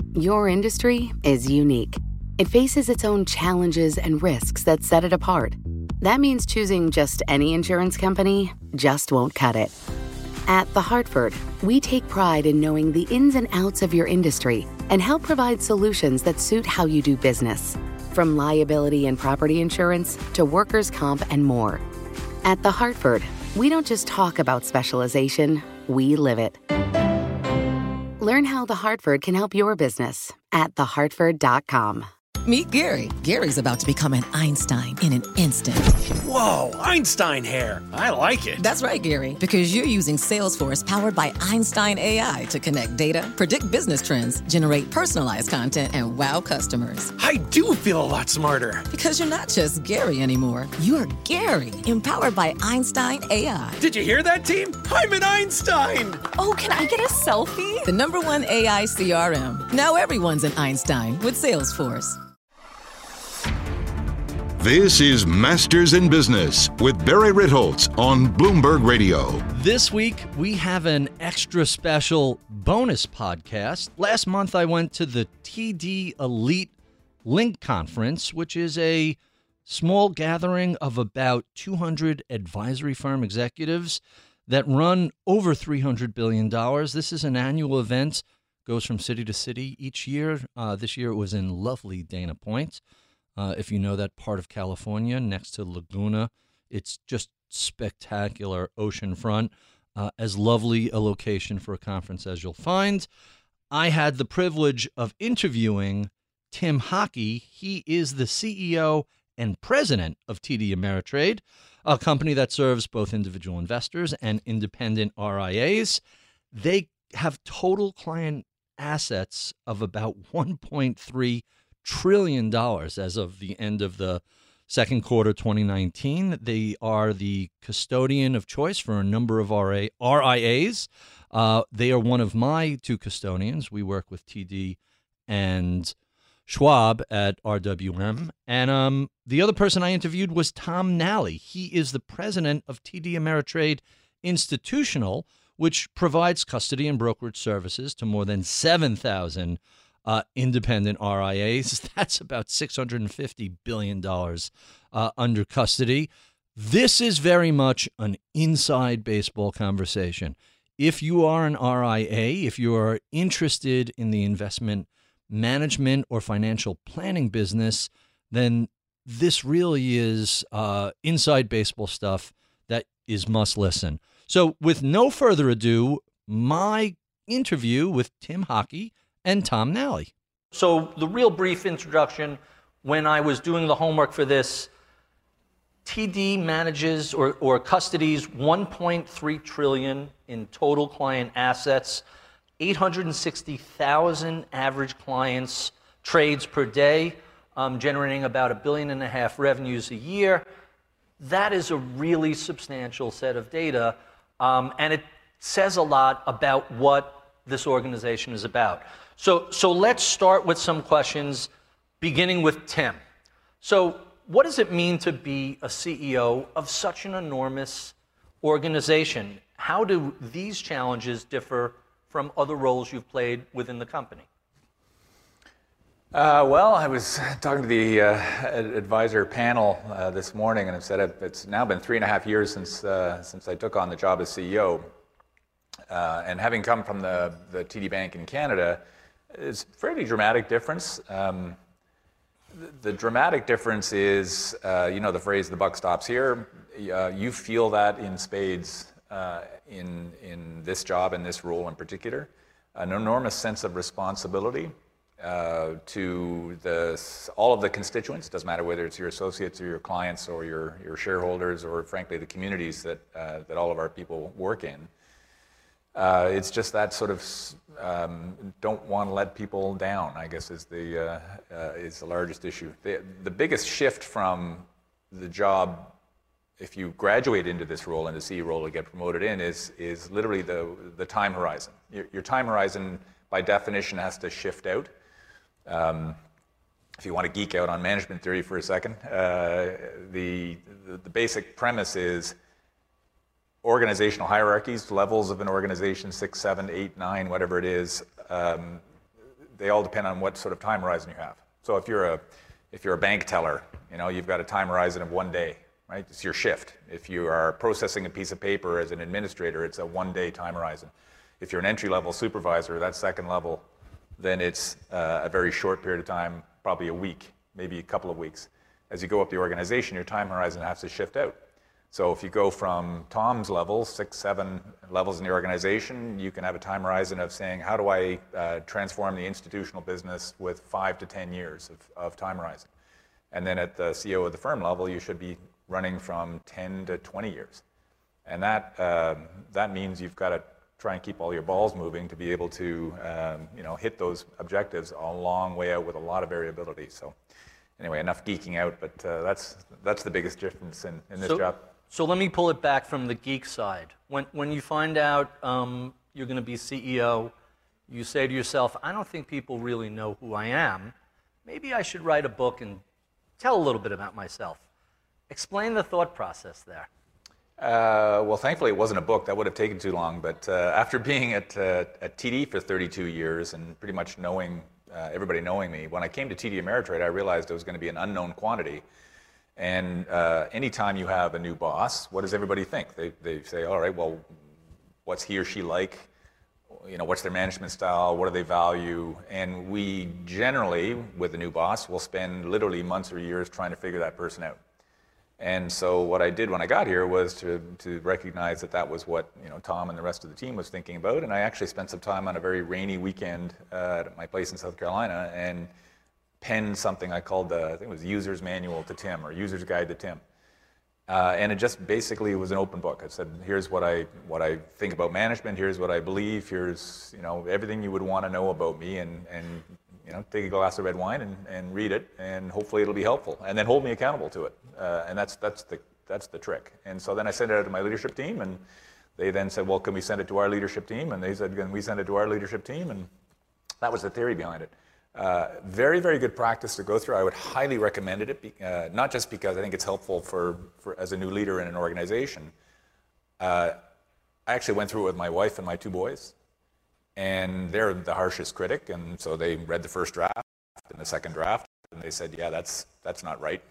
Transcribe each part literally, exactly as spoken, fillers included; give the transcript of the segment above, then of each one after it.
Your industry is unique. It faces its own challenges and risks that set it apart. That means choosing just any insurance company just won't cut it. At The Hartford, we take pride in knowing the ins and outs of your industry and help provide solutions that suit how you do business. From liability and property insurance to workers' comp and more. At The Hartford, we don't just talk about specialization, we live it. Learn how The Hartford can help your business at the hartford dot com. Meet Gary. Gary's about to become an Einstein in an instant. Whoa, Einstein hair. I like it. That's right, Gary, because you're using Salesforce powered by Einstein A I to connect data, predict business trends, generate personalized content, and wow customers. I do feel a lot smarter. Because you're not just Gary anymore. You're Gary, empowered by Einstein A I. Did you hear that, team? I'm an Einstein. Oh, can I get a selfie? The number one A I C R M. Now everyone's an Einstein with Salesforce. This is Masters in Business with Barry Ritholtz on Bloomberg Radio. This week, we have an extra special bonus podcast. Last month, I went to the T D Elite Link Conference, which is a small gathering of about two hundred advisory firm executives that run over three hundred billion dollars. This is an annual event, goes from city to city each year. Uh, this year, it was in lovely Dana Point. Uh, if you know that part of California, next to Laguna, it's just spectacular oceanfront, uh, as lovely a location for a conference as you'll find. I had the privilege of interviewing Tim Hockey. He is the C E O and president of T D Ameritrade, a company that serves both individual investors and independent R I As. They have total client assets of about one point three trillion dollars as of the end of the second quarter twenty nineteen. They are the custodian of choice for a number of R I As. Uh, they are one of my two custodians. We work with T D and Schwab at R W M. And um, the other person I interviewed was Tom Nally. He is the president of T D Ameritrade Institutional, which provides custody and brokerage services to more than seven thousand Uh, independent R I As. That's about six hundred fifty billion dollars uh, under custody. This is very much an inside baseball conversation. If you are an R I A, if you are interested in the investment management or financial planning business, then this really is uh, inside baseball stuff that is must listen. So with no further ado, my interview with Tim Hockey and Tom Nally. So the real brief introduction, when I was doing the homework for this, T D manages or, or custodies one point three trillion dollars in total client assets, eight hundred sixty thousand average clients trades per day, um, generating about a billion and a half revenues a year. That is a really substantial set of data, um, and it says a lot about what this organization is about. So, so let's start with some questions, beginning with Tim. So what does it mean to be a C E O of such an enormous organization? How do these challenges differ from other roles you've played within the company? Uh, well, I was talking to the uh, advisor panel uh, this morning, and I've said it's now been three and a half years since uh, since I took on the job as C E O. Uh, and having come from the, the T D Bank in Canada, it's a fairly dramatic difference. Um, the, the dramatic difference is, uh, you know, the phrase, the buck stops here. Uh, you feel that in spades uh, in, in this job, in this role in particular. An enormous sense of responsibility uh, to the, all of the constituents. Doesn't matter whether it's your associates or your clients or your, your shareholders or, frankly, the communities that, uh, that all of our people work in. Uh, it's just that sort of um, don't want to let people down, I guess, is the uh, uh, is the largest issue. The, the biggest shift from the job, if you graduate into this role and the C E O role to get promoted in, is is literally the the time horizon. Your, your time horizon, by definition, has to shift out. Um, if you want to geek out on management theory for a second, uh, the, the the basic premise is organizational hierarchies, levels of an organization, six, seven, eight, nine, whatever it is, um, they all depend on what sort of time horizon you have. So if you're a if you're a bank teller, you know, you've got a time horizon of one day, right? It's your shift. If you are processing a piece of paper as an administrator, it's a one-day time horizon. If you're an entry-level supervisor, that second level, then it's uh, a very short period of time, probably a week, maybe a couple of weeks. As you go up the organization, your time horizon has to shift out. So if you go from Tom's level, six, seven levels in the organization, you can have a time horizon of saying, how do I uh, transform the institutional business with five to ten years of, of time horizon? And then at the C E O of the firm level, you should be running from ten to twenty years. And that, uh, that means you've got to try and keep all your balls moving to be able to um, you know, hit those objectives a long way out with a lot of variability. So anyway, enough geeking out, but uh, that's, that's the biggest difference in, in this so, job. So let me pull it back from the geek side. When, when you find out um, you're going to be C E O, you say to yourself, I don't think people really know who I am. Maybe I should write a book and tell a little bit about myself. Explain the thought process there. Uh, well, thankfully it wasn't a book. That would have taken too long. But uh, after being at, uh, at T D for thirty-two years and pretty much knowing, uh, everybody knowing me, when I came to T D Ameritrade, I realized I was going to be an unknown quantity. And uh, anytime you have a new boss, what does everybody think? They, they say, all right, well, what's he or she like? You know, what's their management style? What do they value? And we generally, with a new boss, will spend literally months or years trying to figure that person out. And so what I did when I got here was to, to recognize that that was what, you know, Tom and the rest of the team was thinking about. And I actually spent some time on a very rainy weekend uh, at my place in South Carolina and penned something I called the, I think it was User's Manual to Tim, or User's Guide to Tim. Uh, and it just basically was an open book. I said, here's what I what I think about management, here's what I believe, here's, you know, everything you would want to know about me, and, and you know, take a glass of red wine and, and read it, and hopefully it'll be helpful. And then hold me accountable to it. Uh, and that's that's the that's the trick. And so then I sent it out to my leadership team, and they then said, well, can we send it to our leadership team? And they said, can we send it to our leadership team? And that was the theory behind it. Uh, very, very good practice to go through. I would highly recommend it, uh, not just because I think it's helpful for, for as a new leader in an organization. Uh, I actually went through it with my wife and my two boys, and they're the harshest critic, and so they read the first draft and the second draft, and they said, yeah, that's that's not right.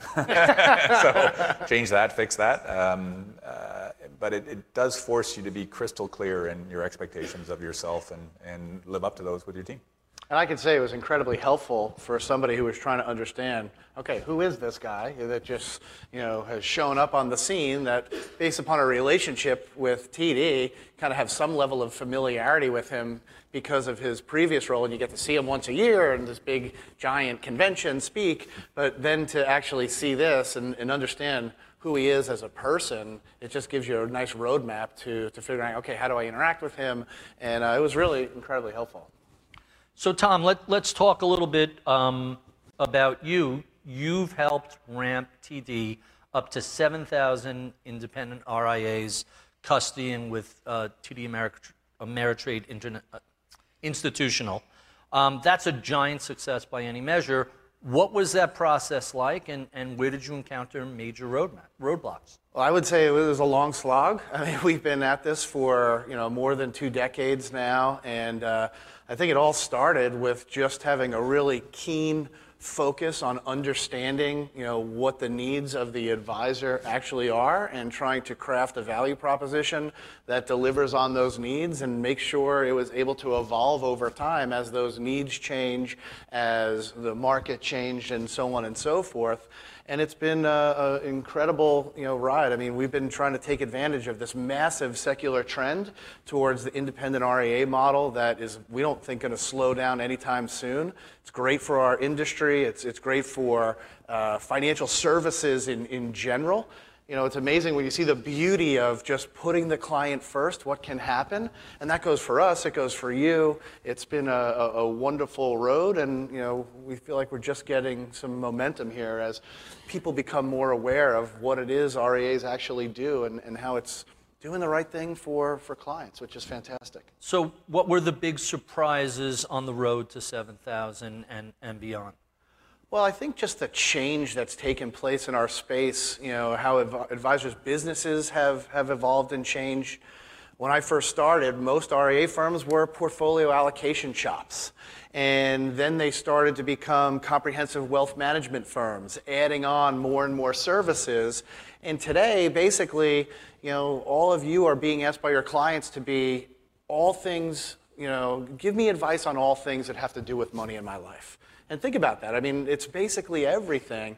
So change that, fix that. Um, uh, but it, it does force you to be crystal clear in your expectations of yourself and, and live up to those with your team. And I can say it was incredibly helpful for somebody who was trying to understand, okay, who is this guy that just, you know, has shown up on the scene, that based upon a relationship with T D, kind of have some level of familiarity with him because of his previous role, and you get to see him once a year in this big giant convention speak, but then to actually see this and, and understand who he is as a person, it just gives you a nice roadmap to, to figuring out, okay, how do I interact with him? And uh, it was really incredibly helpful. So Tom, let, let's talk a little bit um, about you. You've helped ramp T D up to seven thousand independent R I As, custodying with uh, T D Ameritrade, Ameritrade Internet, uh, Institutional. Um, that's a giant success by any measure. What was that process like, and, and where did you encounter major roadmap, roadblocks? Well, I would say it was a long slog. I mean, we've been at this for, you know, more than two decades now, and uh, I think it all started with just having a really keen focus on understanding, you know, what the needs of the advisor actually are, and trying to craft a value proposition that delivers on those needs and make sure it was able to evolve over time as those needs change, as the market changed, and so on and so forth. And it's been an incredible, you know, ride. I mean, we've been trying to take advantage of this massive secular trend towards the independent R I A model that is, we don't think, going to slow down anytime soon. It's great for our industry. It's, it's great for uh, financial services in, in general. You know, it's amazing when you see the beauty of just putting the client first, what can happen. And that goes for us, it goes for you. It's been a, a, a wonderful road, and, you know, we feel like we're just getting some momentum here as people become more aware of what it is R I As actually do, and, and how it's doing the right thing for, for clients, which is fantastic. So what were the big surprises on the road to seven thousand and, and beyond? Well, I think just the change that's taken place in our space, you know, how adv- advisors' businesses have, have evolved and changed. When I first started, most R I A firms were portfolio allocation shops. And then they started to become comprehensive wealth management firms, adding on more and more services. And today, basically, you know, all of you are being asked by your clients to be all things, you know, give me advice on all things that have to do with money in my life. And think about that. I mean, it's basically everything.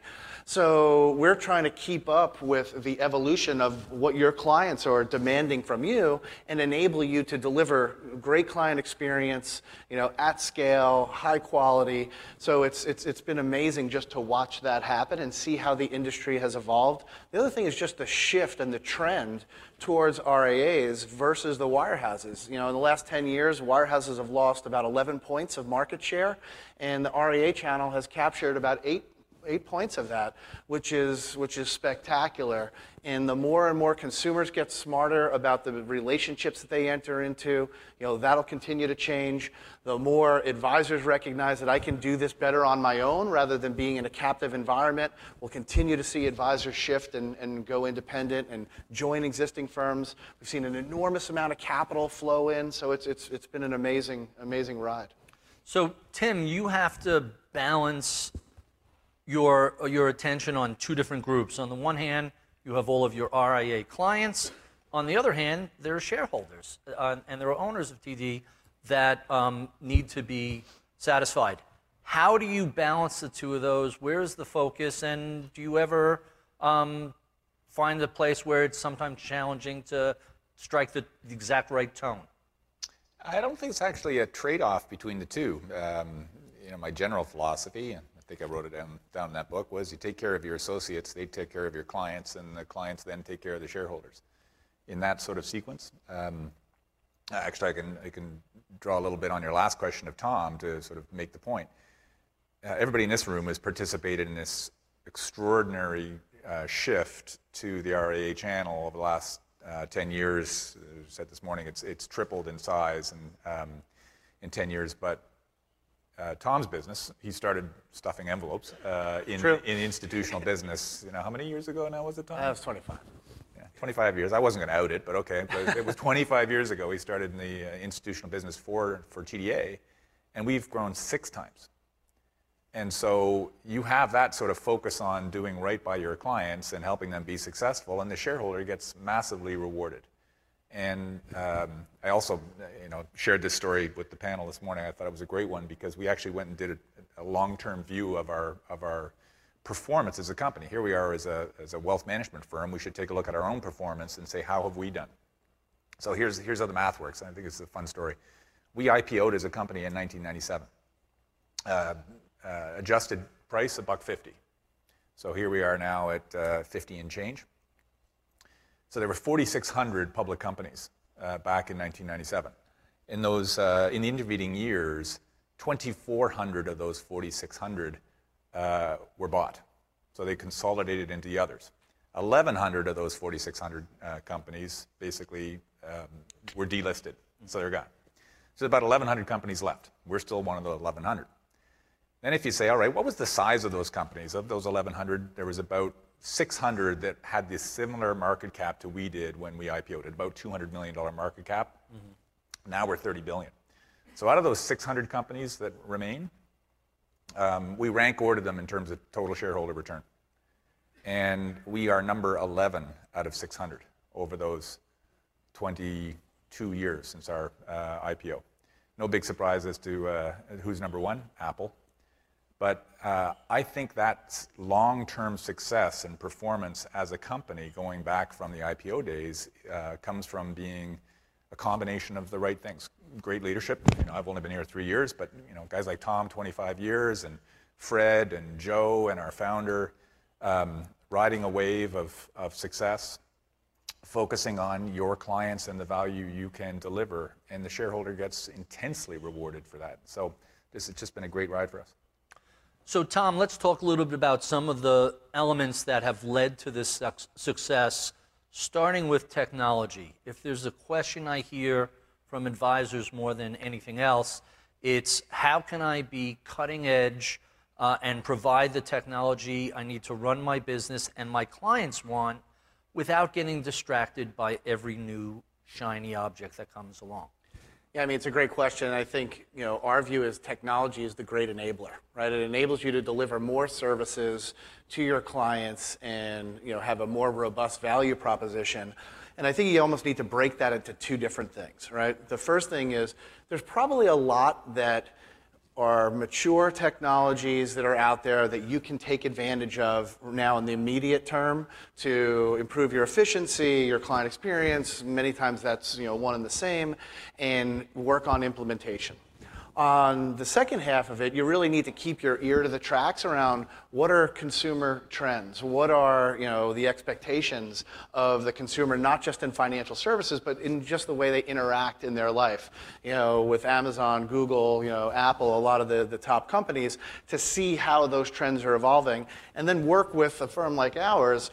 So we're trying to keep up with the evolution of what your clients are demanding from you and enable you to deliver great client experience, you know, at scale, high quality. So it's, it's, it's been amazing just to watch that happen and see how the industry has evolved. The other thing is just the shift and the trend towards R I As versus the wirehouses. You know, in the last ten years, wirehouses have lost about eleven points of market share, and the R I A channel has captured about eight eight points of that, which is which is spectacular. And the more and more consumers get smarter about the relationships that they enter into, you know, that'll continue to change. The more advisors recognize that I can do this better on my own rather than being in a captive environment, we'll continue to see advisors shift and, and go independent and join existing firms. We've seen an enormous amount of capital flow in, so it's it's it's been an amazing, amazing ride. So, Tim, you have to balance your your attention on two different groups. On the one hand, you have all of your R I A clients. On the other hand, there are shareholders uh, and there are owners of T D that um, need to be satisfied. How do you balance the two of those? Where is the focus? And do you ever um, find a place where it's sometimes challenging to strike the, the exact right tone? I don't think it's actually a trade-off between the two. Um, you know, my general philosophy, and I think I wrote it down, down in that book, was you take care of your associates, they take care of your clients, and the clients then take care of the shareholders. In that sort of sequence. Um, actually, I can, I can draw a little bit on your last question of Tom to sort of make the point. Uh, everybody in this room has participated in this extraordinary uh, shift to the R I A channel over the last uh, ten years. I said this morning, it's, it's tripled in size and, um, in ten years, but Uh, Tom's business, he started stuffing envelopes uh, in, in institutional business. You know, how many years ago now was it, Tom? That was twenty-five. Yeah, twenty-five years. I wasn't going to out it, but okay. But it was twenty-five years ago he started in the uh, institutional business for, for T D A, and we've grown six times. And so you have that sort of focus on doing right by your clients and helping them be successful, and the shareholder gets massively rewarded. And um, I also, you know, shared this story with the panel this morning. I thought it was a great one because we actually went and did a, a long-term view of our of our performance as a company. Here we are as a as a wealth management firm. We should take a look at our own performance and say, how have we done? So here's here's how the math works. And I think it's a fun story. We I P O'd as a company in nineteen ninety-seven. Uh, uh, adjusted price a buck fifty. So here we are now at uh, fifty and change. So there were forty-six hundred public companies uh, back in nineteen ninety-seven. In those, uh, in the intervening years, twenty-four hundred of those forty-six hundred uh, were bought. So they consolidated into the others. eleven hundred of those forty-six hundred uh, companies basically um, were delisted, so they're gone. So about eleven hundred companies left. We're still one of the eleven hundred. Then if you say, all right, what was the size of those companies? Of those eleven hundred, there was about six hundred that had this similar market cap to we did when we I P O'd, at about two hundred million dollars market cap. Mm-hmm. Now we're thirty billion dollars. So out of those six hundred companies that remain, um, we rank order them in terms of total shareholder return. And we are number eleven out of six hundred over those twenty-two years since our uh, I P O. No big surprise as to uh, who's number one, Apple. But uh, I think that long-term success and performance as a company going back from the I P O days uh, comes from being a combination of the right things. Great leadership. You know, I've only been here three years, but you know, guys like Tom, twenty-five years, and Fred and Joe and our founder, um, riding a wave of, of success, focusing on your clients and the value you can deliver, and the shareholder gets intensely rewarded for that. So this has just been a great ride for us. So, Tom, let's talk a little bit about some of the elements that have led to this success, starting with technology. If there's a question I hear from advisors more than anything else, it's how can I be cutting edge uh, and provide the technology I need to run my business and my clients want without getting distracted by every new shiny object that comes along? Yeah, I mean, it's a great question. I think, you know, our view is technology is the great enabler, right? It enables you to deliver more services to your clients and, you know, have a more robust value proposition. And I think you almost need to break that into two different things, right? The first thing is there's probably a lot that are mature technologies that are out there that you can take advantage of now in the immediate term to improve your efficiency, your client experience. Many times that's, you know, one and the same, and work on implementation. On the second half of it, you really need to keep your ear to the tracks around what are consumer trends, what are, you know, the expectations of the consumer, not just in financial services, but in just the way they interact in their life. You know, with Amazon, Google, you know, Apple, a lot of the, the top companies, to see how those trends are evolving, and then work with a firm like ours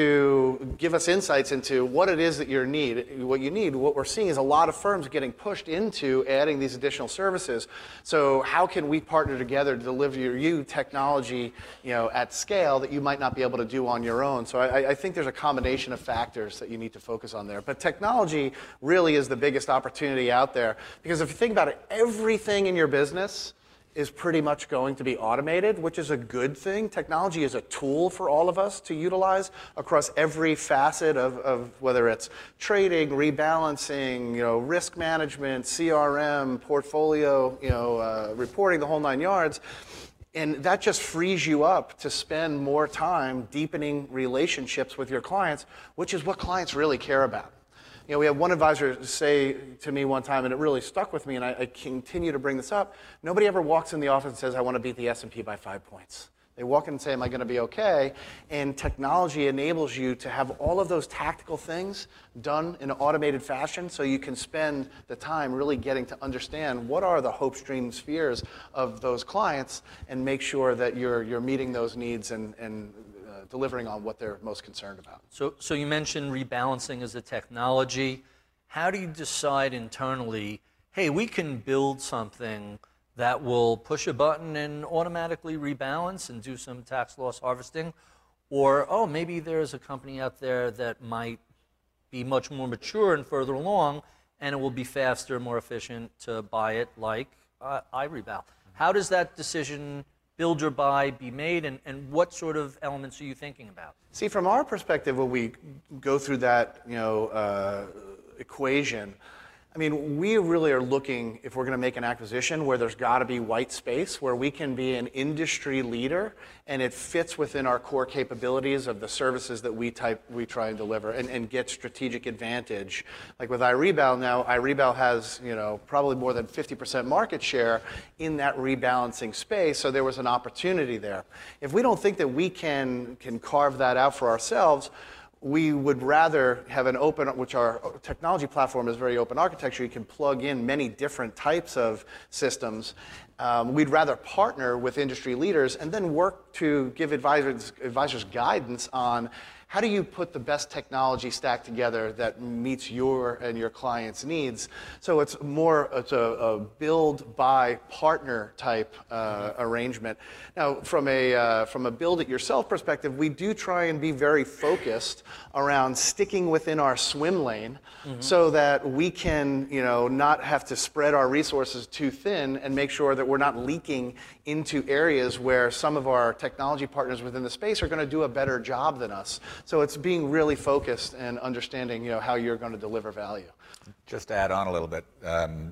to give us insights into what it is that you need. What you need, what we're seeing is a lot of firms getting pushed into adding these additional services. So how can we partner together to deliver you technology, you know, at scale that you might not be able to do on your own? So I, I think there's a combination of factors that you need to focus on there. But technology really is the biggest opportunity out there, because if you think about it, everything in your business is pretty much going to be automated, which is a good thing. Technology is a tool for all of us to utilize across every facet of, of whether it's trading, rebalancing, you know, risk management, C R M, portfolio, you know, uh, reporting, the whole nine yards. And that just frees you up to spend more time deepening relationships with your clients, which is what clients really care about. You know, we had one advisor say to me one time, and it really stuck with me, and I, I continue to bring this up. Nobody ever walks in the office and says, I want to beat the S and P by five points. They walk in and say, am I going to be okay? And technology enables you to have all of those tactical things done in an automated fashion, so you can spend the time really getting to understand what are the hopes, dreams, fears of those clients, and make sure that you're, you're meeting those needs and, and delivering on what they're most concerned about. So, so you mentioned rebalancing as a technology. How do you decide internally, hey, we can build something that will push a button and automatically rebalance and do some tax loss harvesting? Or, oh, maybe there's a company out there that might be much more mature and further along, and it will be faster, more efficient to buy it like uh, iRebal. How does that decision build or buy be made, and, and what sort of elements are you thinking about? See, from our perspective, when we go through that, you know, uh, equation, I mean, we really are looking, if we're going to make an acquisition, where there's got to be white space, where we can be an industry leader, and it fits within our core capabilities of the services that we type we try and deliver, and, and get strategic advantage. Like with iRebal now, iRebal has, you know, probably more than fifty percent market share in that rebalancing space, so there was an opportunity there. If we don't think that we can can carve that out for ourselves, we would rather have an open, which our technology platform is very open architecture. You can plug in many different types of systems. Um, we'd rather partner with industry leaders and then work to give advisors, advisors guidance on how do you put the best technology stack together that meets your and your clients' needs. So it's more, it's a, a build, buy, partner type uh, arrangement. Now, from a, uh, from a build it yourself perspective, we do try and be very focused around sticking within our swim lane, mm-hmm. so that we can, you know, not have to spread our resources too thin, and make sure that we're not leaking into areas where some of our technology partners within the space are going to do a better job than us. So it's being really focused and understanding, you know, how you're going to deliver value. Just to add on a little bit, um,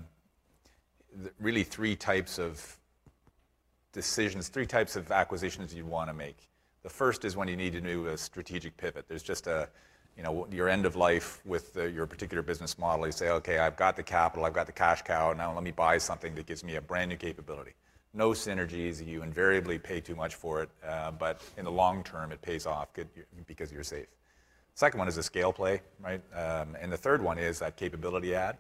th- really three types of decisions, three types of acquisitions you want to make. The first is when you need to do a strategic pivot. There's just a, you know, your end of life with the, your particular business model. You say, okay, I've got the capital, I've got the cash cow, now let me buy something that gives me a brand new capability. No synergies, you invariably pay too much for it, uh, but in the long term it pays off good, because you're safe. Second one is a scale play, right? Um, and the third one is that capability add.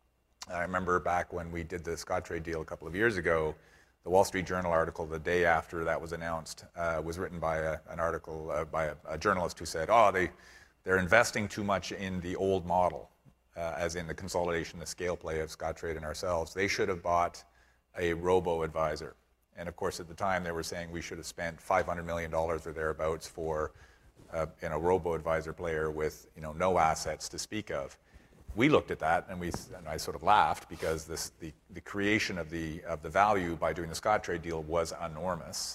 I remember back when we did the Scottrade deal a couple of years ago, the Wall Street Journal article the day after that was announced uh, was written by a, an article uh, by a, a journalist who said, oh, they, they're investing too much in the old model, uh, as in the consolidation, the scale play of Scottrade and ourselves. They should have bought a robo-advisor. And of course, at the time, they were saying we should have spent five hundred million dollars or thereabouts for uh, in a robo-advisor player with, you know, no assets to speak of. we looked at that and we and I sort of laughed because this the, the creation of the of the value by doing the Scottrade deal was enormous,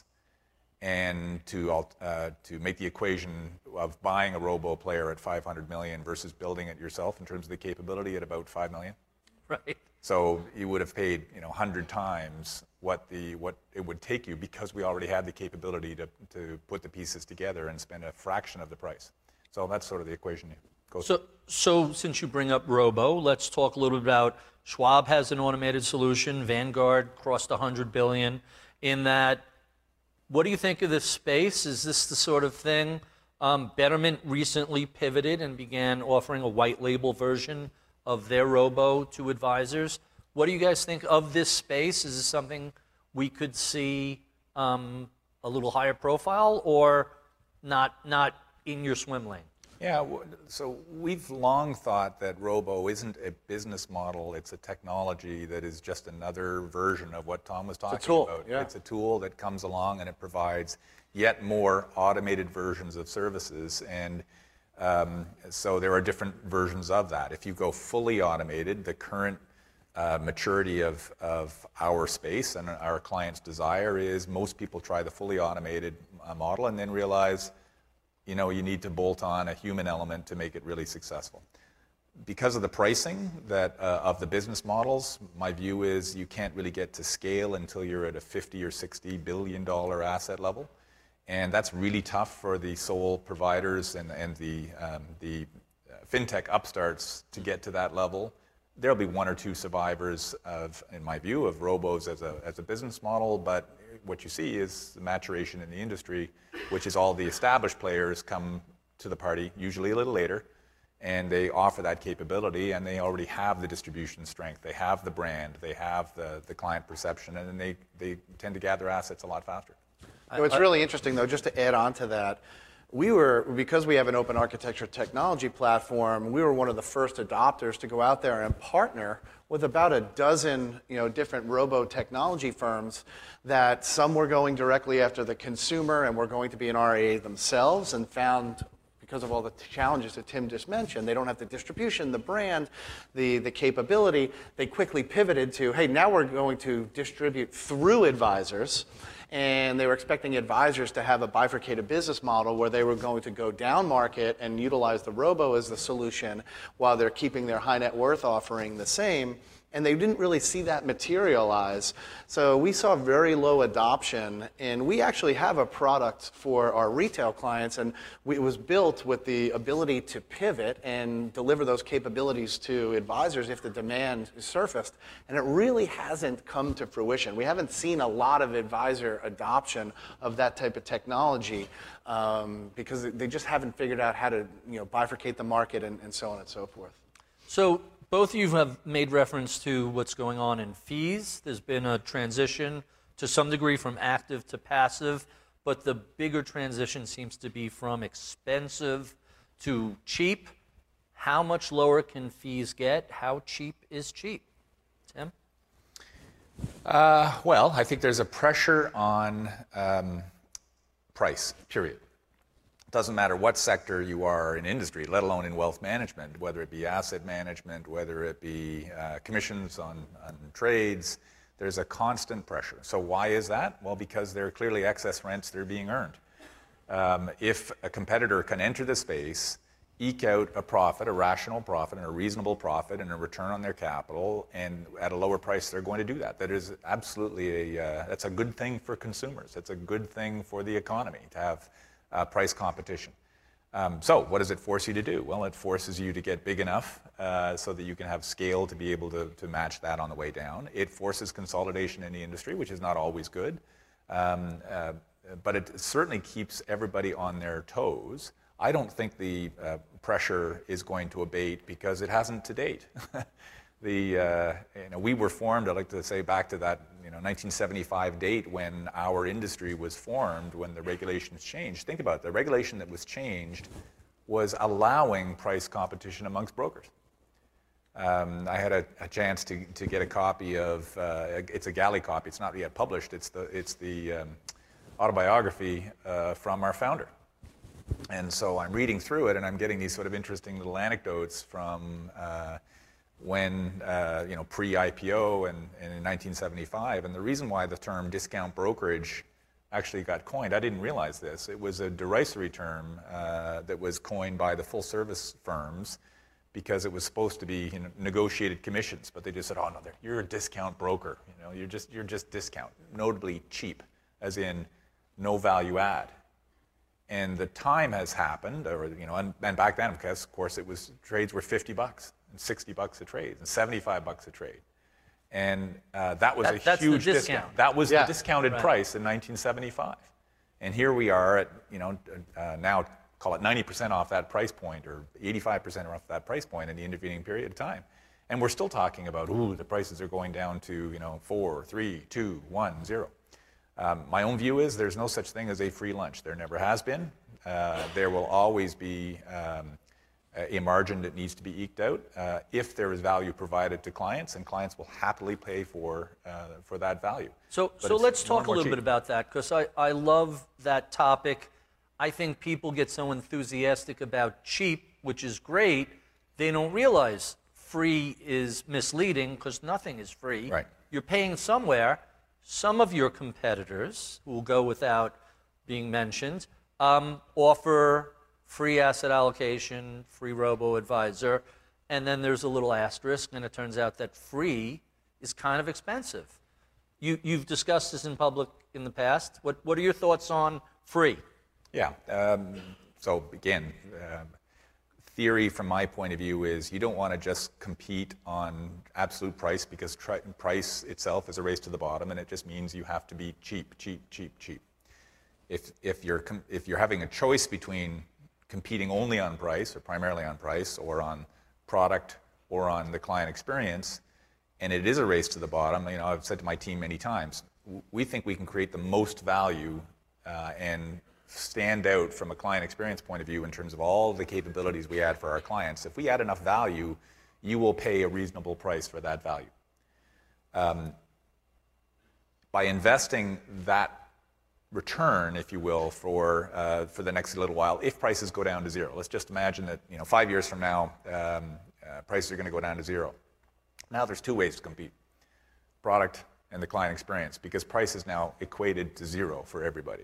and to uh, to make the equation of buying a robo player at five hundred million versus building it yourself in terms of the capability at about five million. Right. So you would have paid, you know, one hundred times what the what it would take you because we already had the capability to to put the pieces together and spend a fraction of the price. So that's sort of the equation. So, so since you bring up robo, let's talk a little bit about Schwab has an automated solution. Vanguard crossed one hundred billion. In that, what do you think of this space? Is this the sort of thing? Um, Betterment recently pivoted and began offering a white label version of their robo to advisors. What do you guys think of this space? Is this something we could see um, a little higher profile, or not? Not in your swim lane? Yeah, so we've long thought that robo isn't a business model, it's a technology that is just another version of what Tom was talking it's a tool, about. Yeah. It's a tool that comes along and it provides yet more automated versions of services. And um, so there are different versions of that. If you go fully automated, the current uh, maturity of, of our space and our clients' desire is most people try the fully automated uh, model and then realize, you know, you need to bolt on a human element to make it really successful. Because of the pricing that uh, of the business models, my view is you can't really get to scale until you're at a fifty or sixty billion dollar asset level, and that's really tough for the sole providers and and the um, the fintech upstarts to get to that level. There'll be one or two survivors of, in my view, of robos as a as a business model, but what you see is the maturation in the industry, which is all the established players come to the party, usually a little later, and they offer that capability, and they already have the distribution strength, they have the brand, they have the, the client perception, and then they, they tend to gather assets a lot faster. You know, it's really interesting, though, just to add on to that. We were, because we have an open architecture technology platform, we were one of the first adopters to go out there and partner with about a dozen, you know, different robo technology firms that some were going directly after the consumer and were going to be an R I A themselves, and found, because of all the challenges that Tim just mentioned, they don't have the distribution, the brand, the, the capability. They quickly pivoted to, hey, now we're going to distribute through advisors. And they were expecting advisors to have a bifurcated business model where they were going to go down market and utilize the robo as the solution while they're keeping their high net worth offering the same. And they didn't really see that materialize. So we saw very low adoption, and we actually have a product for our retail clients, and we, it was built with the ability to pivot and deliver those capabilities to advisors if the demand is surfaced. And it really hasn't come to fruition. We haven't seen a lot of advisor adoption of that type of technology um, because they just haven't figured out how to, you know, bifurcate the market and, and so on and so forth. So both of you have made reference to what's going on in fees. There's been a transition to some degree from active to passive, but the bigger transition seems to be from expensive to cheap. How much lower can fees get? How cheap is cheap? Tim? Uh, well, I think there's a pressure on um, price, period. Doesn't matter what sector you are in industry, let alone in wealth management, whether it be asset management, whether it be uh, commissions on, on trades, there's a constant pressure. So why is that? Well, because there are clearly excess rents that are being earned. Um, if a competitor can enter the space, eke out a profit, a rational profit, and a reasonable profit, and a return on their capital, and at a lower price, they're going to do that. That is absolutely a, uh, that's a good thing for consumers. It's a good thing for the economy to have Uh, price competition. Um, so what does it force you to do? Well, it forces you to get big enough uh, so that you can have scale to be able to, to match that on the way down. It forces consolidation in the industry, which is not always good, um, uh, but it certainly keeps everybody on their toes. I don't think the uh, pressure is going to abate because it hasn't to date. The, uh, you know, we were formed, I'd like to say, back to that, you know, nineteen seventy-five date when our industry was formed, when the regulations changed. Think about it. The regulation that was changed was allowing price competition amongst brokers. Um, I had a, a chance to, to get a copy of, uh, it's a galley copy, it's not yet published, it's the, it's the um, autobiography uh, from our founder. And so I'm reading through it, and I'm getting these sort of interesting little anecdotes from uh, when, uh, you know, pre-I P O and, and in nineteen seventy-five. And the reason why the term discount brokerage actually got coined, I didn't realize this. It was a derisory term uh, that was coined by the full-service firms because it was supposed to be, you know, negotiated commissions. But they just said, oh, no, you're a discount broker. You know, you're just, you're just discount, notably cheap, as in no value add. And the time has happened, or, you know, and, and back then, because of course it was, trades were fifty bucks and sixty bucks a trade and seventy-five bucks a trade. And uh, that was that, a huge discount. discount. That was yeah. the discounted right. price in nineteen seventy-five. And here we are at, you know, uh, now call it ninety percent off that price point or eighty-five percent off that price point in the intervening period of time. And we're still talking about, ooh, the prices are going down to, you know, four, three, two, one, zero. Um, my own view is there's no such thing as a free lunch. There never has been. Uh, there will always be um, a margin that needs to be eked out uh, if there is value provided to clients, and clients will happily pay for uh, for that value. So, But so it's let's more talk and a more little cheap. bit about that, because I, I love that topic. I think people get so enthusiastic about cheap, which is great, they don't realize free is misleading because nothing is free. Right. You're paying somewhere. Some of your competitors, who will go without being mentioned, um, offer free asset allocation, free robo-advisor, and then there's a little asterisk, and it turns out that free is kind of expensive. You, you've discussed this in public in the past. What, what are your thoughts on free? Yeah. Um, so again, um, theory from my point of view is you don't want to just compete on absolute price, because tri- price itself is a race to the bottom, and it just means you have to be cheap, cheap, cheap, cheap. If, if, you're, com- if you're having a choice between competing only on price, or primarily on price, or on product, or on the client experience, and it is a race to the bottom, you know, I've said to my team many times, we think we can create the most value uh, and stand out from a client experience point of view in terms of all the capabilities we add for our clients. If we add enough value, you will pay a reasonable price for that value. Um, by investing that return, if you will, for uh, for the next little while, if prices go down to zero, let's just imagine that, you know, five years from now, um, uh, prices are going to go down to zero. Now there's two ways to compete: product and the client experience, because price is now equated to zero for everybody.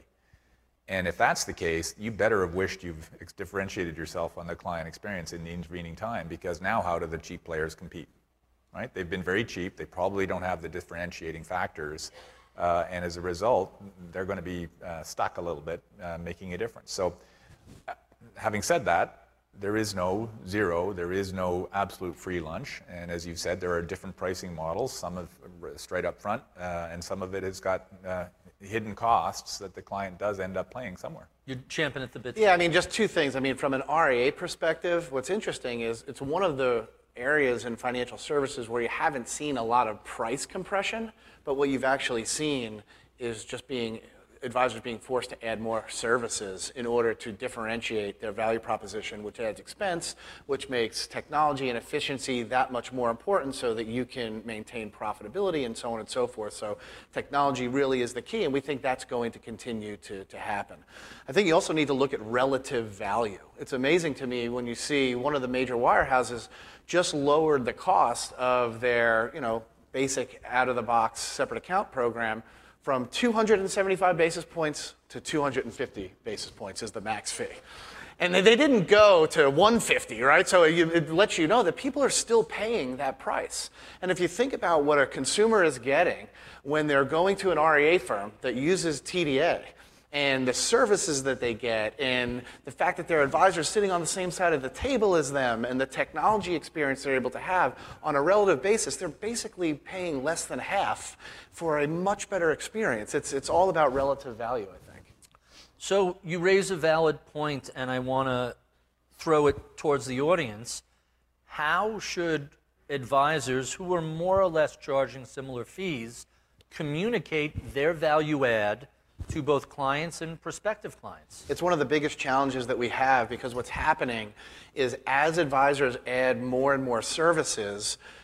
And if that's the case, you better have wished you've differentiated yourself on the client experience in the intervening time, because now how do the cheap players compete? Right? They've been very cheap. They probably don't have the differentiating factors. Uh, and as a result, they're going to be uh, stuck a little bit, uh, making a difference. So uh, having said that, there is no zero. There is no absolute free lunch. And as you've said, there are different pricing models, some of straight up front, uh, and some of it has got uh, hidden costs that the client does end up paying somewhere. You're champing at the bit. Yeah, I mean, just two things. I mean, from an R I A perspective, what's interesting is it's one of the areas in financial services where you haven't seen a lot of price compression, but what you've actually seen is just being advisors being forced to add more services in order to differentiate their value proposition, which adds expense, which makes technology and efficiency that much more important so that you can maintain profitability and so on and so forth. So technology really is the key, and we think that's going to continue to, to happen. I think you also need to look at relative value. It's amazing to me when you see one of the major wirehouses just lowered the cost of their, you know, basic out-of-the-box separate account program from two hundred seventy-five basis points to two hundred fifty basis points is the max fee. And they didn't go to one hundred fifty, right? So it lets you know that people are still paying that price. And if you think about what a consumer is getting when they're going to an R I A firm that uses T D A, and the services that they get, and the fact that their advisor is sitting on the same side of the table as them, and the technology experience they're able to have on a relative basis, they're basically paying less than half for a much better experience. It's, it's all about relative value, I think. So you raise a valid point, and I want to throw it towards the audience. How should advisors who are more or less charging similar fees communicate their value add to both clients and prospective clients? It's one of the biggest challenges that we have, because what's happening is as advisors add more and more services,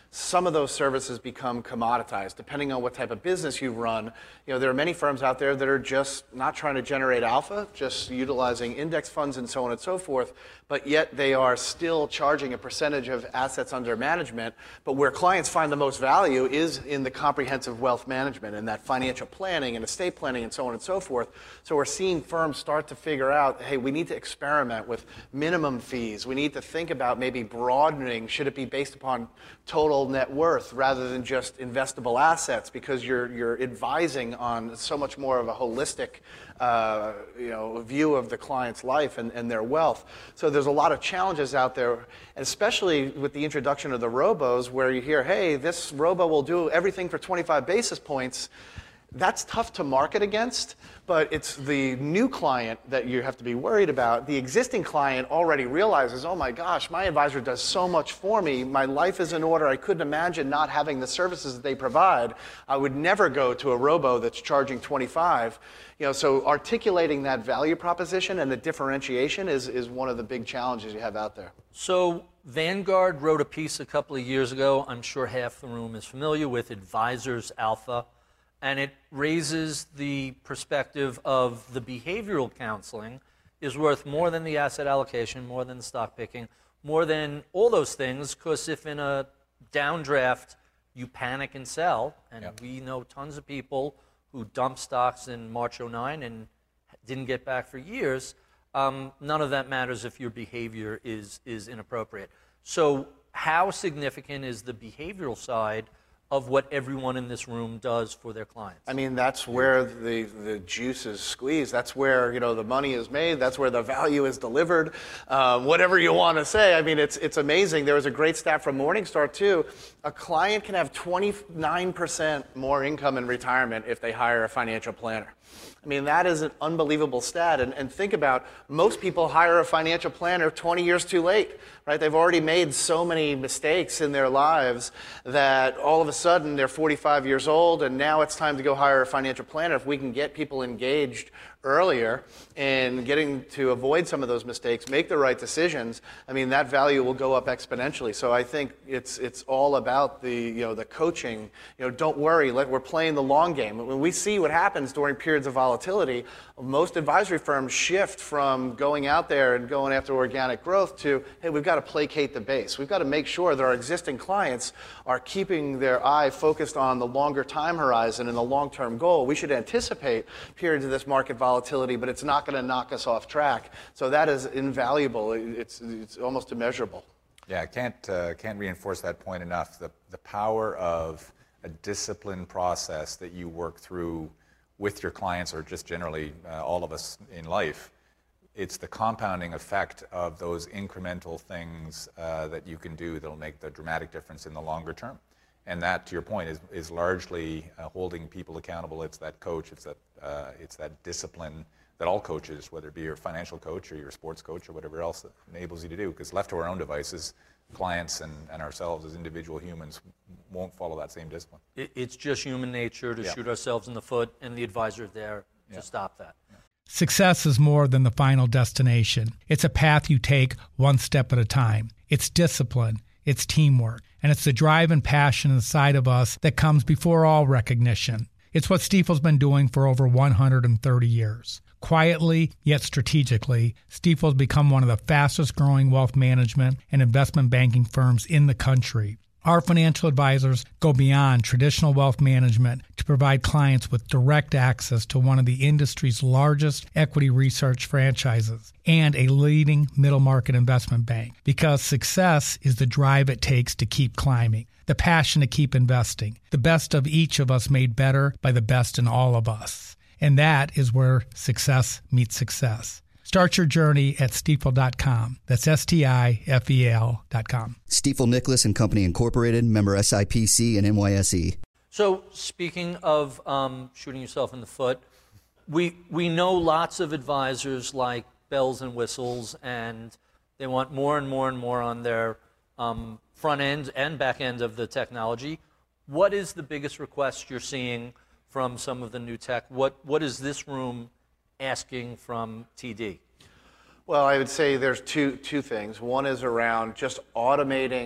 some of those services become commoditized. Depending on what type of business you run, you know, there are many firms out there that are just not trying to generate alpha, just utilizing index funds and so on and so forth, but yet they are still charging a percentage of assets under management. But where clients find the most value is in the comprehensive wealth management and that financial planning and estate planning and so on and so forth. So we're seeing firms start to figure out, hey, we need to experiment with minimum fees. We need to think about maybe broadening. Should it be based upon total net worth rather than just investable assets, because you're you're advising on so much more of a holistic uh, you know, view of the client's life and, and their wealth. So there's a lot of challenges out there, and especially with the introduction of the robos, where you hear, hey, this robo will do everything for twenty-five basis points. That's tough to market against, but it's the new client that you have to be worried about. The existing client already realizes, oh my gosh, my advisor does so much for me. My life is in order. I couldn't imagine not having the services that they provide. I would never go to a robo that's charging twenty-five. You know, so articulating that value proposition and the differentiation is, is one of the big challenges you have out there. So Vanguard wrote a piece a couple of years ago. I'm sure half the room is familiar with Advisors Alpha. And it raises the perspective of the behavioral counseling is worth more than the asset allocation, more than the stock picking, more than all those things, because if in a downdraft you panic and sell, and yep. we know tons of people who dumped stocks in March oh nine and didn't get back for years, um, none of that matters if your behavior is, is inappropriate. So how significant is the behavioral side of what everyone in this room does for their clients? I mean, that's where the, the juice is squeezed. That's where, you know, the money is made. That's where the value is delivered. Um, whatever you want to say. I mean, it's it's amazing. There was a great stat from Morningstar, too. A client can have twenty-nine percent more income in retirement if they hire a financial planner. I mean, that is an unbelievable stat. And, and think about, most people hire a financial planner twenty years too late, right? They've already made so many mistakes in their lives that all of a sudden they're forty-five years old and now it's time to go hire a financial planner. If we can get people engaged earlier and getting to avoid some of those mistakes, make the right decisions, I mean, that value will go up exponentially. So I think it's it's all about the, you know, the coaching. You know, don't worry, let, we're playing the long game. When we see what happens during periods of volatility, most advisory firms shift from going out there and going after organic growth to, hey, we've got to placate the base. We've got to make sure that our existing clients are keeping their eye focused on the longer time horizon and the long-term goal. We should anticipate periods of this market volatility, but it's not going to knock us off track. So that is invaluable. It's, it's almost immeasurable. Yeah, I can't, uh, can't reinforce that point enough. The, the power of a disciplined process that you work through with your clients, or just generally uh, all of us in life. It's the compounding effect of those incremental things uh, that you can do that'll make the dramatic difference in the longer term. And that, to your point, is, is largely uh, holding people accountable. It's that coach, it's that, uh, it's that discipline that all coaches, whether it be your financial coach or your sports coach or whatever else, that enables you to do. Because left to our own devices, clients and, and ourselves as individual humans won't follow that same discipline. It, it's just human nature to yeah. shoot ourselves in the foot, and the advisor's there yeah. to stop that. Yeah. Success is more than the final destination. It's a path you take one step at a time. It's discipline, it's teamwork, and it's the drive and passion inside of us that comes before all recognition. It's what Stifel's been doing for over one hundred thirty years. Quietly, yet strategically, Stifel's become one of the fastest growing wealth management and investment banking firms in the country. Our financial advisors go beyond traditional wealth management to provide clients with direct access to one of the industry's largest equity research franchises and a leading middle market investment bank, because success is the drive it takes to keep climbing, the passion to keep investing, the best of each of us made better by the best in all of us. And that is where success meets success. Start your journey at Stifel dot com. That's S T I F E L dot com. Stifel Nicholas and Company Incorporated, member S I P C and N Y S E. So speaking of um, shooting yourself in the foot, we we know lots of advisors like bells and whistles, and they want more and more and more on their um, front end and back end of the technology. What is the biggest request you're seeing from some of the new tech? What what is this room asking from T D? Well, I would say there's two two things. One is around just automating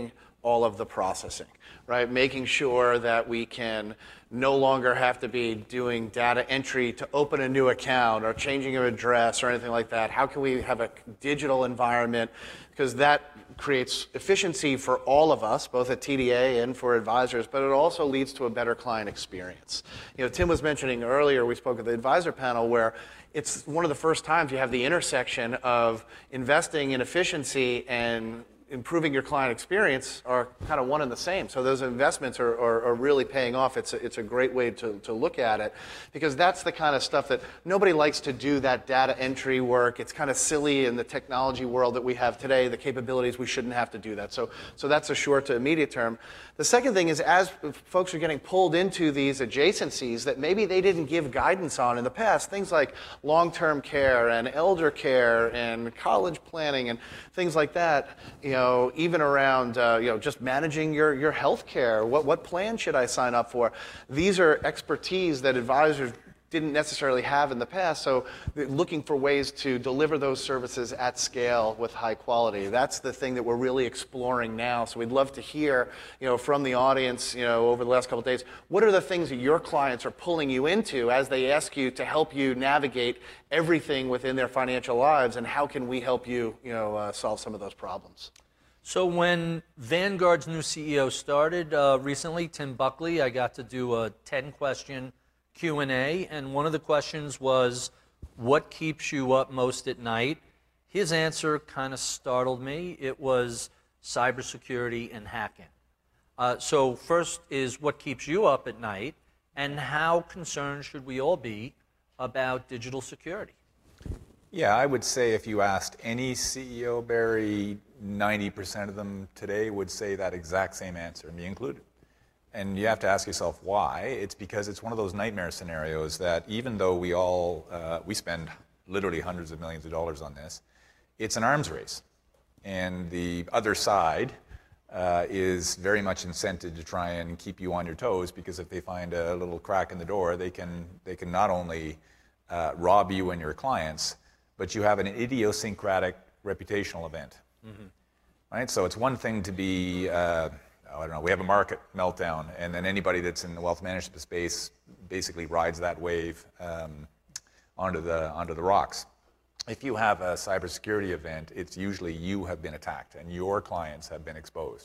all of the processing, right? Making sure that we can no longer have to be doing data entry to open a new account or changing an address or anything like that. How can we have a digital environment? Because that creates efficiency for all of us, both at T D A and for advisors, but it also leads to a better client experience. You know, Tim was mentioning earlier, we spoke at the advisor panel, where it's one of the first times you have the intersection of investing in efficiency and improving your client experience are kind of one and the same. So those investments are, are, are really paying off. It's a, it's a great way to, to look at it, because that's the kind of stuff that nobody likes to do, that data entry work. It's kind of silly in the technology world that we have today, the capabilities, we shouldn't have to do that. So, so that's a short to immediate term. The second thing is, as folks are getting pulled into these adjacencies that maybe they didn't give guidance on in the past, things like long-term care and elder care and college planning and things like that, you know, even around uh, you know, just managing your, your health care, what, what plan should I sign up for? These are expertise that advisors didn't necessarily have in the past, so looking for ways to deliver those services at scale with high quality. That's the thing that we're really exploring now. So we'd love to hear, you know, from the audience, you know, over the last couple of days, what are the things that your clients are pulling you into as they ask you to help you navigate everything within their financial lives, and how can we help you, you know, uh, solve some of those problems? So when Vanguard's new C E O started uh, recently, Tim Buckley, I got to do a ten question Q and A, and one of the questions was, what keeps you up most at night? His answer kind of startled me. It was cybersecurity and hacking. Uh, so first is, what keeps you up at night, and how concerned should we all be about digital security? Yeah, I would say if you asked any C E O, Barry, ninety percent of them today would say that exact same answer, me included. And you have to ask yourself why. It's because it's one of those nightmare scenarios that even though we all, uh, we spend literally hundreds of millions of dollars on this, it's an arms race. And the other side uh, is very much incented to try and keep you on your toes, because if they find a little crack in the door, they can, they can not only uh, rob you and your clients, but you have an idiosyncratic reputational event. Mm-hmm. Right? So it's one thing to be, uh, I don't know, we have a market meltdown, and then anybody that's in the wealth management space basically rides that wave um, onto the onto the rocks. If you have a cybersecurity event, it's usually you have been attacked and your clients have been exposed,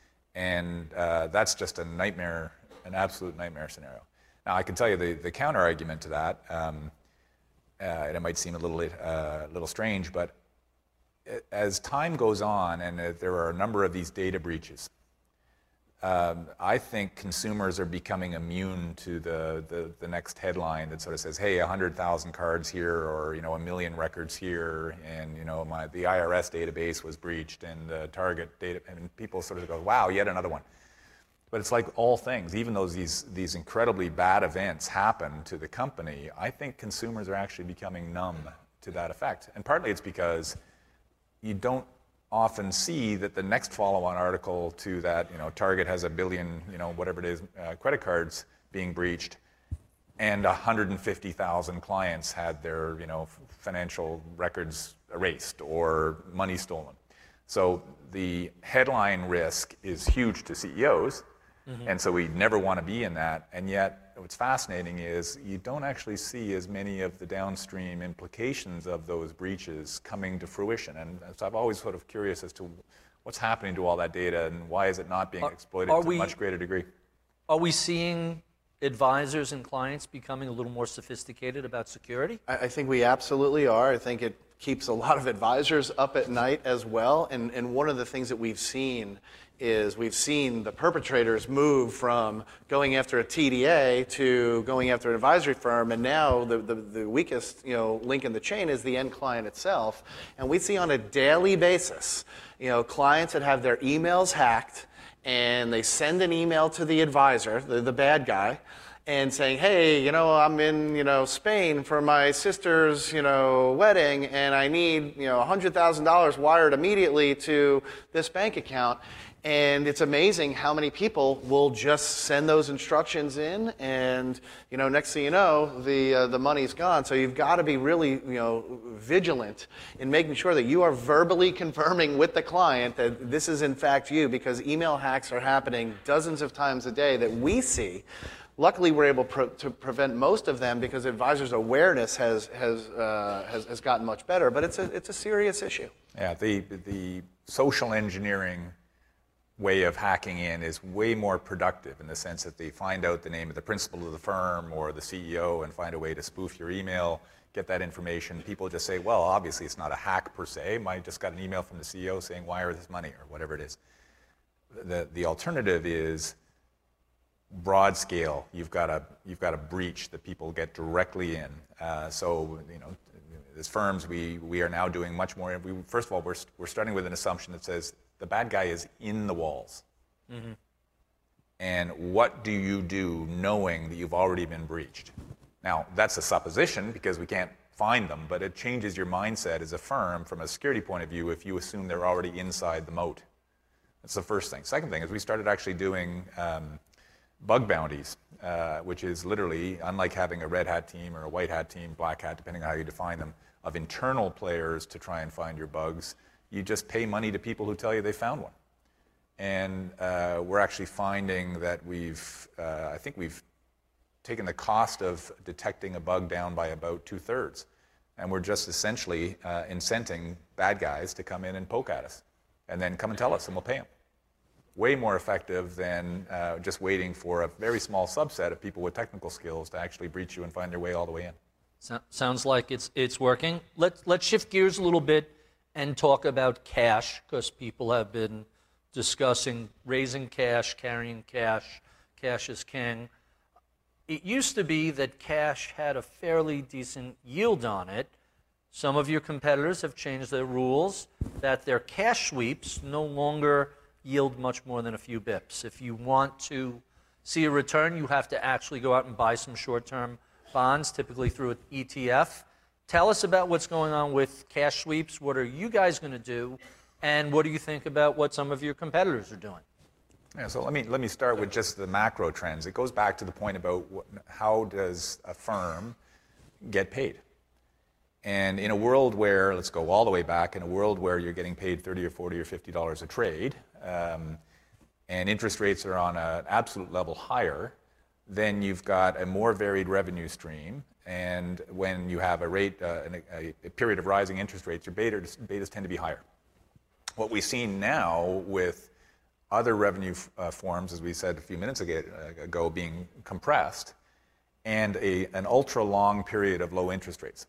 and uh, that's just a nightmare, an absolute nightmare scenario. Now, I can tell you the the counter argument to that, um, uh, and it might seem a little uh, little strange, but as time goes on, and uh, there are a number of these data breaches. Um, I think consumers are becoming immune to the, the, the next headline that sort of says, hey, one hundred thousand cards here, or, you know, a million records here, and, you know, my, the I R S database was breached, and the Target data, and people sort of go, wow, yet another one. But it's like all things, even though these, these incredibly bad events happen to the company, I think consumers are actually becoming numb to that effect. And partly it's because you don't often see that the next follow-on article to that, you know, Target has a billion, you know, whatever it is, uh, credit cards being breached, and one hundred fifty thousand clients had their, you know, financial records erased or money stolen. So the headline risk is huge to C E Os, mm-hmm. and so we never want to be in that. And yet, what's fascinating is you don't actually see as many of the downstream implications of those breaches coming to fruition. And so I'm always sort of curious as to what's happening to all that data, and why is it not being exploited are to we, a much greater degree? Are we seeing advisors and clients becoming a little more sophisticated about security? I, I think we absolutely are. I think it keeps a lot of advisors up at night as well. And, and one of the things that we've seen is we've seen the perpetrators move from going after a T D A to going after an advisory firm, and now the, the, the weakest, you know, link in the chain is the end client itself. And we see on a daily basis, you know, clients that have their emails hacked, and they send an email to the advisor, the, the bad guy, and saying, hey, you know, I'm in, you know, Spain for my sister's, you know, wedding, and I need, you know, one hundred thousand dollars wired immediately to this bank account. And it's amazing how many people will just send those instructions in, and you know, next thing you know, the uh, the money's gone. So you've got to be really, you know, vigilant in making sure that you are verbally confirming with the client that this is in fact you, because email hacks are happening dozens of times a day that we see. Luckily, we're able pro- to prevent most of them because advisors' awareness has has, uh, has has gotten much better. But it's a it's a serious issue. Yeah, the the social engineering way of hacking in is way more productive in the sense that they find out the name of the principal of the firm or the C E O and find a way to spoof your email, get that information. People just say, well, obviously it's not a hack per se. I just got an email from the C E O saying wire this money or whatever it is. The the alternative is broad scale. You've got a you've got a breach that people get directly in. Uh, so you know, as firms, we we are now doing much more. We, first of all, we're we're starting with an assumption that says the bad guy is in the walls. Mm-hmm. And what do you do knowing that you've already been breached? Now, that's a supposition because we can't find them, but it changes your mindset as a firm from a security point of view if you assume they're already inside the moat. That's the first thing. Second thing is we started actually doing um, bug bounties, uh, which is literally, unlike having a red hat team or a white hat team, black hat, depending on how you define them, of internal players to try and find your bugs. You just pay money to people who tell you they found one. And uh, we're actually finding that we've, uh, I think we've taken the cost of detecting a bug down by about two-thirds. And we're just essentially uh, incenting bad guys to come in and poke at us. And then come and tell us, and we'll pay them. Way more effective than uh, just waiting for a very small subset of people with technical skills to actually breach you and find their way all the way in. So, sounds like it's it's working. Let's let's shift gears a little bit and talk about cash, because people have been discussing raising cash, carrying cash. Cash is king. It used to be that cash had a fairly decent yield on it. Some of your competitors have changed their rules that their cash sweeps no longer yield much more than a few bips. If you want to see a return, you have to actually go out and buy some short-term bonds, typically through an E T F. Tell us about what's going on with cash sweeps. What are you guys going to do? And what do you think about what some of your competitors are doing? Yeah, so let me let me start with just the macro trends. It goes back to the point about what, how does a firm get paid? And in a world where, let's go all the way back, in a world where you're getting paid thirty or forty or fifty dollars a trade, um, and interest rates are on an absolute level higher, then you've got a more varied revenue stream. And when you have a rate, uh, a, a period of rising interest rates, your betas, betas tend to be higher. What we've seen now with other revenue uh, forms, as we said a few minutes ago, ago being compressed, and a, an ultra-long period of low interest rates,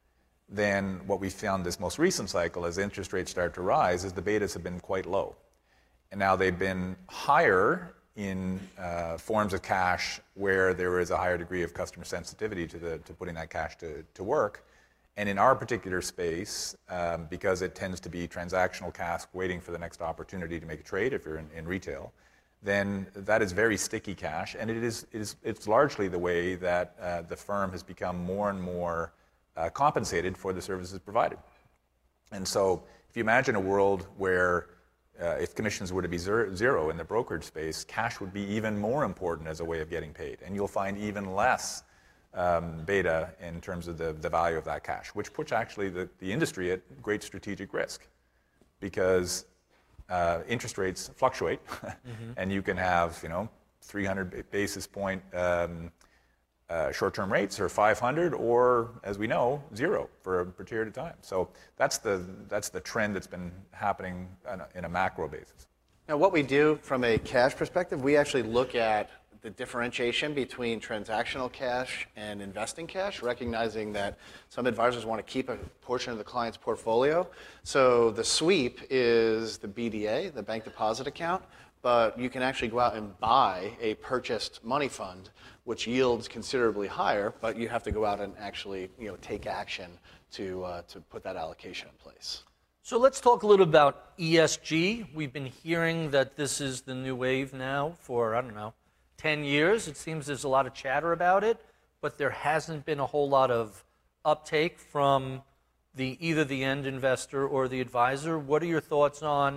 then what we found this most recent cycle, as interest rates start to rise, is the betas have been quite low. And now they've been higher in uh, forms of cash where there is a higher degree of customer sensitivity to, the, to putting that cash to, to work. And in our particular space, um, because it tends to be transactional cash waiting for the next opportunity to make a trade if you're in, in retail, then that is very sticky cash. And it is, it is it's largely the way that uh, the firm has become more and more uh, compensated for the services provided. And so if you imagine a world where Uh, if commissions were to be zero in the brokerage space, cash would be even more important as a way of getting paid. And you'll find even less um, beta in terms of the, the value of that cash, which puts actually the, the industry at great strategic risk because uh, interest rates fluctuate mm-hmm. and you can have, you know, three hundred basis point um, uh, short-term rates or five hundred or, as we know, zero for a period of time. So that's the that's the trend that's been happening in a, in a macro basis. Now, what we do from a cash perspective, we actually look at the differentiation between transactional cash and investing cash, recognizing that some advisors want to keep a portion of the client's portfolio. So the sweep is the B D A, the bank deposit account, but you can actually go out and buy a purchased money fund, which yields considerably higher, but you have to go out and actually, you know, take action to uh, to put that allocation in place. So let's talk a little about E S G. We've been hearing that this is the new wave now for, I don't know, ten years. It seems there's a lot of chatter about it, but there hasn't been a whole lot of uptake from the either the end investor or the advisor. What are your thoughts on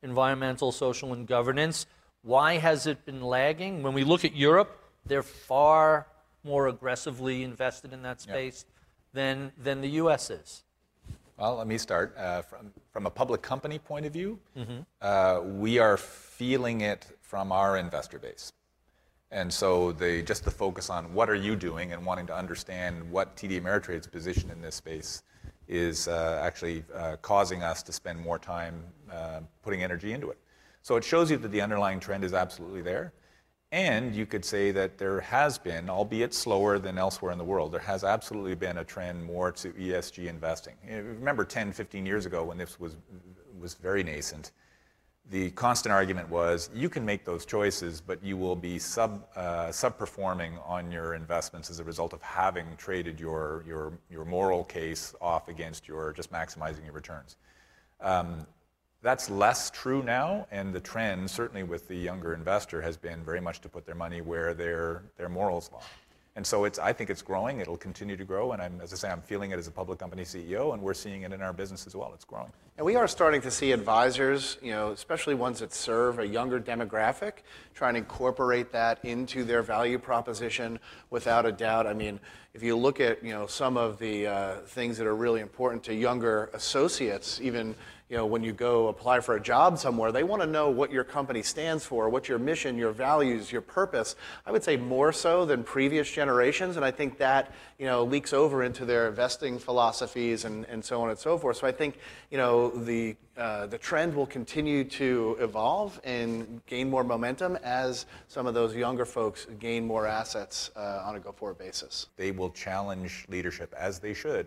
environmental, social, and governance. Why has it been lagging? When we look at Europe, they're far more aggressively invested in that space yep. than, than the U S is. Well, let me start. Uh, from, from a public company point of view, mm-hmm. uh, we are feeling it from our investor base. And so the, just the focus on what are you doing and wanting to understand what T D Ameritrade's position in this space is uh, actually uh, causing us to spend more time uh, putting energy into it. So it shows you that the underlying trend is absolutely there. And you could say that there has been, albeit slower than elsewhere in the world, there has absolutely been a trend more to E S G investing. You know, remember ten, fifteen years ago when this was, was very nascent, the constant argument was you can make those choices, but you will be sub, uh, subperforming on your investments as a result of having traded your, your, your moral case off against your just maximizing your returns. Um, That's less true now, and the trend, certainly with the younger investor, has been very much to put their money where their, their morals lie. And so it's, I think it's growing. It'll continue to grow, and I'm, as I say, I'm feeling it as a public company C E O, and we're seeing it in our business as well. It's growing. And we are starting to see advisors, you know, especially ones that serve a younger demographic, trying to incorporate that into their value proposition without a doubt. I mean, if you look at, you know, some of the uh, things that are really important to younger associates, even, you know, when you go apply for a job somewhere, they want to know what your company stands for, what's your mission, your values, your purpose. I would say more so than previous generations, and I think that, you know, leaks over into their investing philosophies and, and so on and so forth. So I think, you know, the uh, the trend will continue to evolve and gain more momentum as some of those younger folks gain more assets uh, on a go-forward basis. They will challenge leadership, as they should,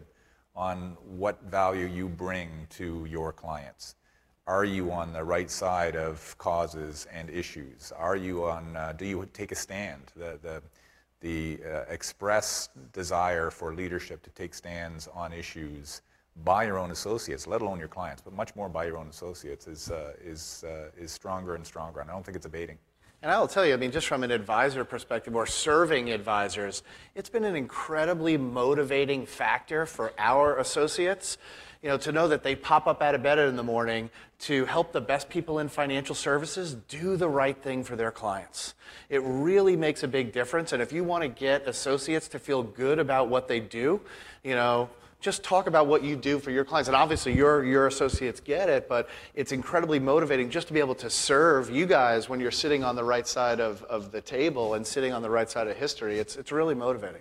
on what value you bring to your clients. Are you on the right side of causes and issues? Are you on, uh, do you take a stand? The, the, the uh, express desire for leadership to take stands on issues by your own associates, let alone your clients, but much more by your own associates, is, uh, is, uh, is stronger and stronger, and I don't think it's abating. And I will tell you, I mean, just from an advisor perspective or serving advisors, it's been an incredibly motivating factor for our associates, you know, to know that they pop up out of bed in the morning to help the best people in financial services do the right thing for their clients. It really makes a big difference. And if you want to get associates to feel good about what they do, you know, just talk about what you do for your clients. And obviously your, your associates get it, but it's incredibly motivating just to be able to serve you guys when you're sitting on the right side of, of the table and sitting on the right side of history. It's, it's really motivating.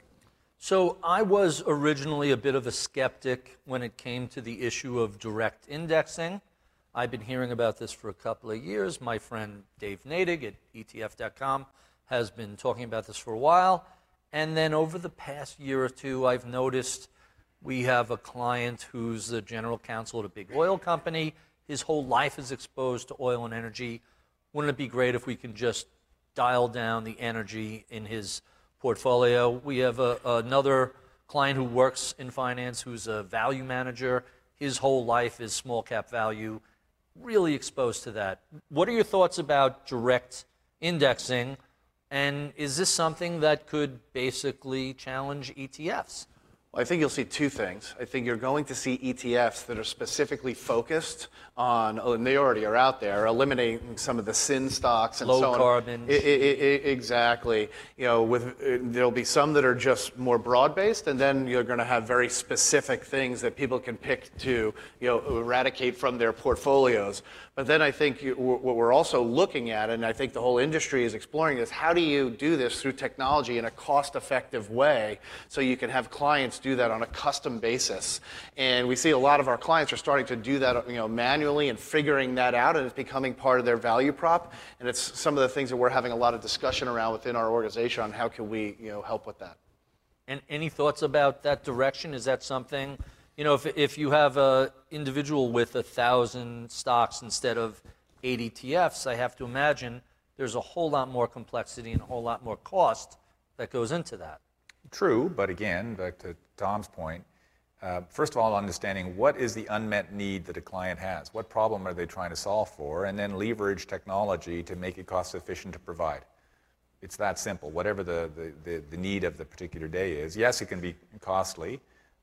So I was originally a bit of a skeptic when it came to the issue of direct indexing. I've been hearing about this for a couple of years. My friend Dave Nadig at E T F dot com has been talking about this for a while. And then over the past year or two, I've noticed we have a client who's the general counsel at a big oil company. His whole life is exposed to oil and energy. Wouldn't it be great if we can just dial down the energy in his portfolio? We have a, another client who works in finance who's a value manager. His whole life is small cap value, really exposed to that. What are your thoughts about direct indexing? And is this something that could basically challenge E T Fs? Well, I think you'll see two things. I think you're going to see E T Fs that are specifically focused on, and they already are out there, eliminating some of the sin stocks and low so on. Low carbon. I, I, I, exactly. You know, with uh, there'll be some that are just more broad-based, and then you're going to have very specific things that people can pick to, you know, eradicate from their portfolios. But then I think you, what we're also looking at, and I think the whole industry is exploring, is how do you do this through technology in a cost-effective way so you can have clients do that on a custom basis. And we see a lot of our clients are starting to do that, you know, manually and figuring that out, and it's becoming part of their value prop. And it's some of the things that we're having a lot of discussion around within our organization on how can we, you know, help with that. And any thoughts about that direction? Is that something, you know, if if you have an individual with a thousand stocks instead of eight E T Fs, I have to imagine there's a whole lot more complexity and a whole lot more cost that goes into that. True, but again, back to Tom's point, uh, first of all, understanding what is the unmet need that a client has, what problem are they trying to solve for, and then leverage technology to make it cost efficient to provide. It's that simple, whatever the, the, the, the need of the particular day is. Yes, it can be costly,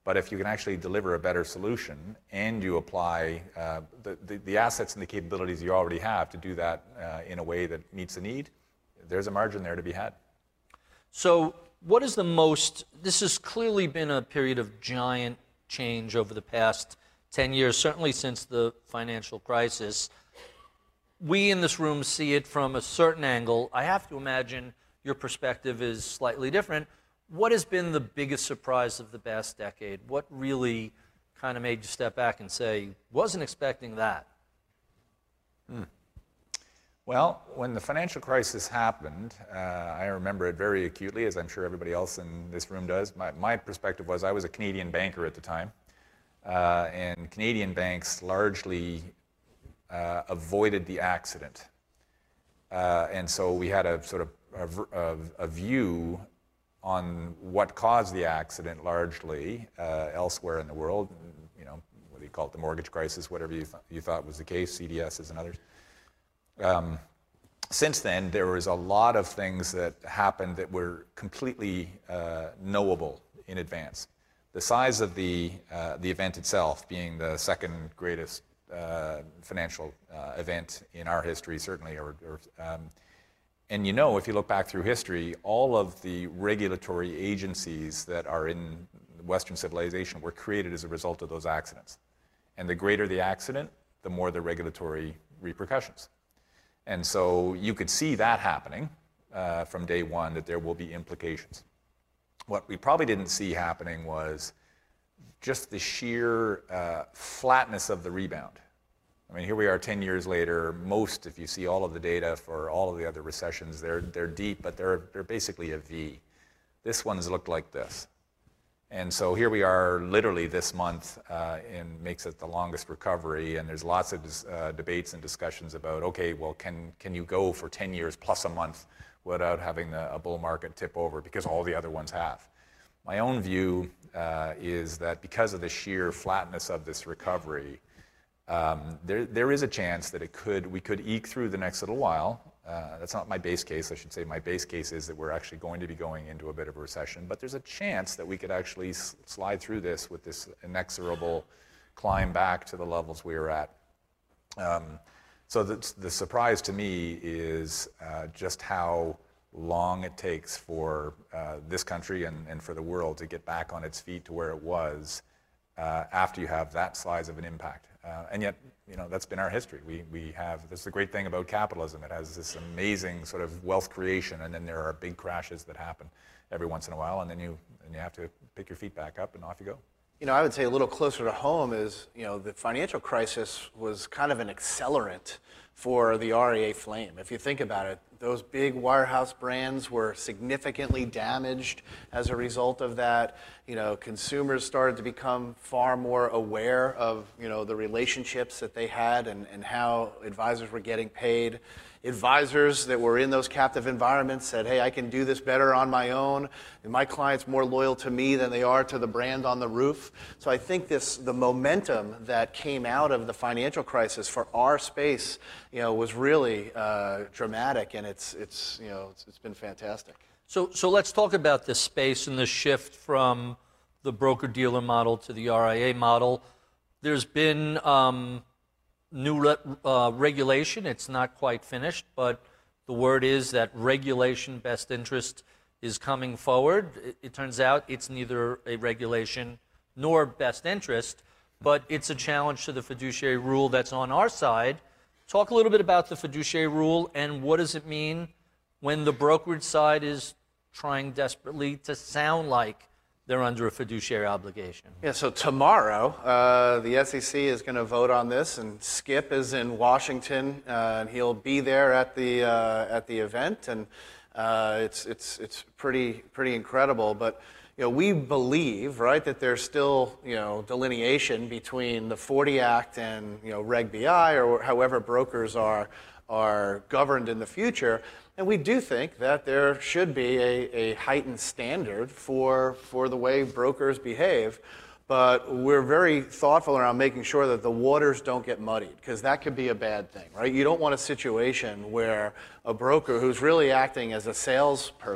But if you can actually deliver a better solution and you apply uh, the, the, the assets and the capabilities you already have to do that uh, in a way that meets the need, there's a margin there to be had. So what is the most, this has clearly been a period of giant change over the past ten years, certainly since the financial crisis. We in this room see it from a certain angle. I have to imagine your perspective is slightly different. What has been the biggest surprise of the past decade? What really kind of made you step back and say, wasn't expecting that? Hmm. Well, when the financial crisis happened, uh, I remember it very acutely, as I'm sure everybody else in this room does. My, my perspective was I was a Canadian banker at the time, uh, and Canadian banks largely uh, avoided the accident. Uh, and so we had a sort of a, a, a view on what caused the accident largely uh, elsewhere in the world, you know, whether you call it the mortgage crisis, whatever you, th you thought was the case, C D Ss and others. Um, since then, there was a lot of things that happened that were completely uh, knowable in advance. The size of the, uh, the event itself being the second greatest uh, financial uh, event in our history, certainly, or, or um, and you know, if you look back through history, all of the regulatory agencies that are in Western civilization were created as a result of those accidents. And the greater the accident, the more the regulatory repercussions. And so you could see that happening uh, from day one, that there will be implications. What we probably didn't see happening was just the sheer uh, flatness of the rebound. I mean, here we are ten years later. Most, if you see all of the data for all of the other recessions, they're, they're deep, but they're, they're basically a V. This one's looked like this. And so here we are literally this month, uh, and makes it the longest recovery, and there's lots of uh, debates and discussions about, okay, well, can, can you go for ten years plus a month without having the, a bull market tip over, because all the other ones have. My own view uh, is that because of the sheer flatness of this recovery, Um, there, there is a chance that it could, we could eke through the next little while. Uh, that's not my base case. I should say my base case is that we're actually going to be going into a bit of a recession, but there's a chance that we could actually s slide through this with this inexorable climb back to the levels we were at. Um, so the, the surprise to me is uh, just how long it takes for uh, this country and, and for the world to get back on its feet to where it was uh, after you have that size of an impact. Uh, and yet, you know, that's been our history. We, we have, that's the great thing about capitalism. It has this amazing sort of wealth creation, and then there are big crashes that happen every once in a while, and then you, and you have to pick your feet back up and off you go. You know, I would say a little closer to home is, you know, the financial crisis was kind of an accelerant for the R I A flame. If you think about it, those big wirehouse brands were significantly damaged as a result of that. You know, consumers started to become far more aware of, you know, the relationships that they had and, and how advisors were getting paid. Advisors that were in those captive environments said, hey, I can do this better on my own, and my client's more loyal to me than they are to the brand on the roof. So I think this, the momentum that came out of the financial crisis for our space, you know, was really uh, dramatic, and it's, it's, you know, it's, it's been fantastic. So, so let's talk about this space and the shift from the broker-dealer model to the R I A model. There's been um, new re uh, regulation. It's not quite finished, but the word is that regulation best interest is coming forward. It, it turns out it's neither a regulation nor best interest, but it's a challenge to the fiduciary rule that's on our side. Talk a little bit about the fiduciary rule and what does it mean when the brokerage side is trying desperately to sound like they're under a fiduciary obligation. Yeah, so tomorrow, uh, the S E C is going to vote on this, and Skip is in Washington, uh, and he'll be there at the uh, at the event, and uh, it's it's it's pretty pretty incredible. But you know, we believe, right, that there's still, you know, delineation between the forty Act and, you know, Reg B I, or however brokers are are governed in the future. And we do think that there should be a, a heightened standard for, for the way brokers behave, but we're very thoughtful around making sure that the waters don't get muddied, because that could be a bad thing, right? You don't want a situation where a broker who's really acting as a salesperson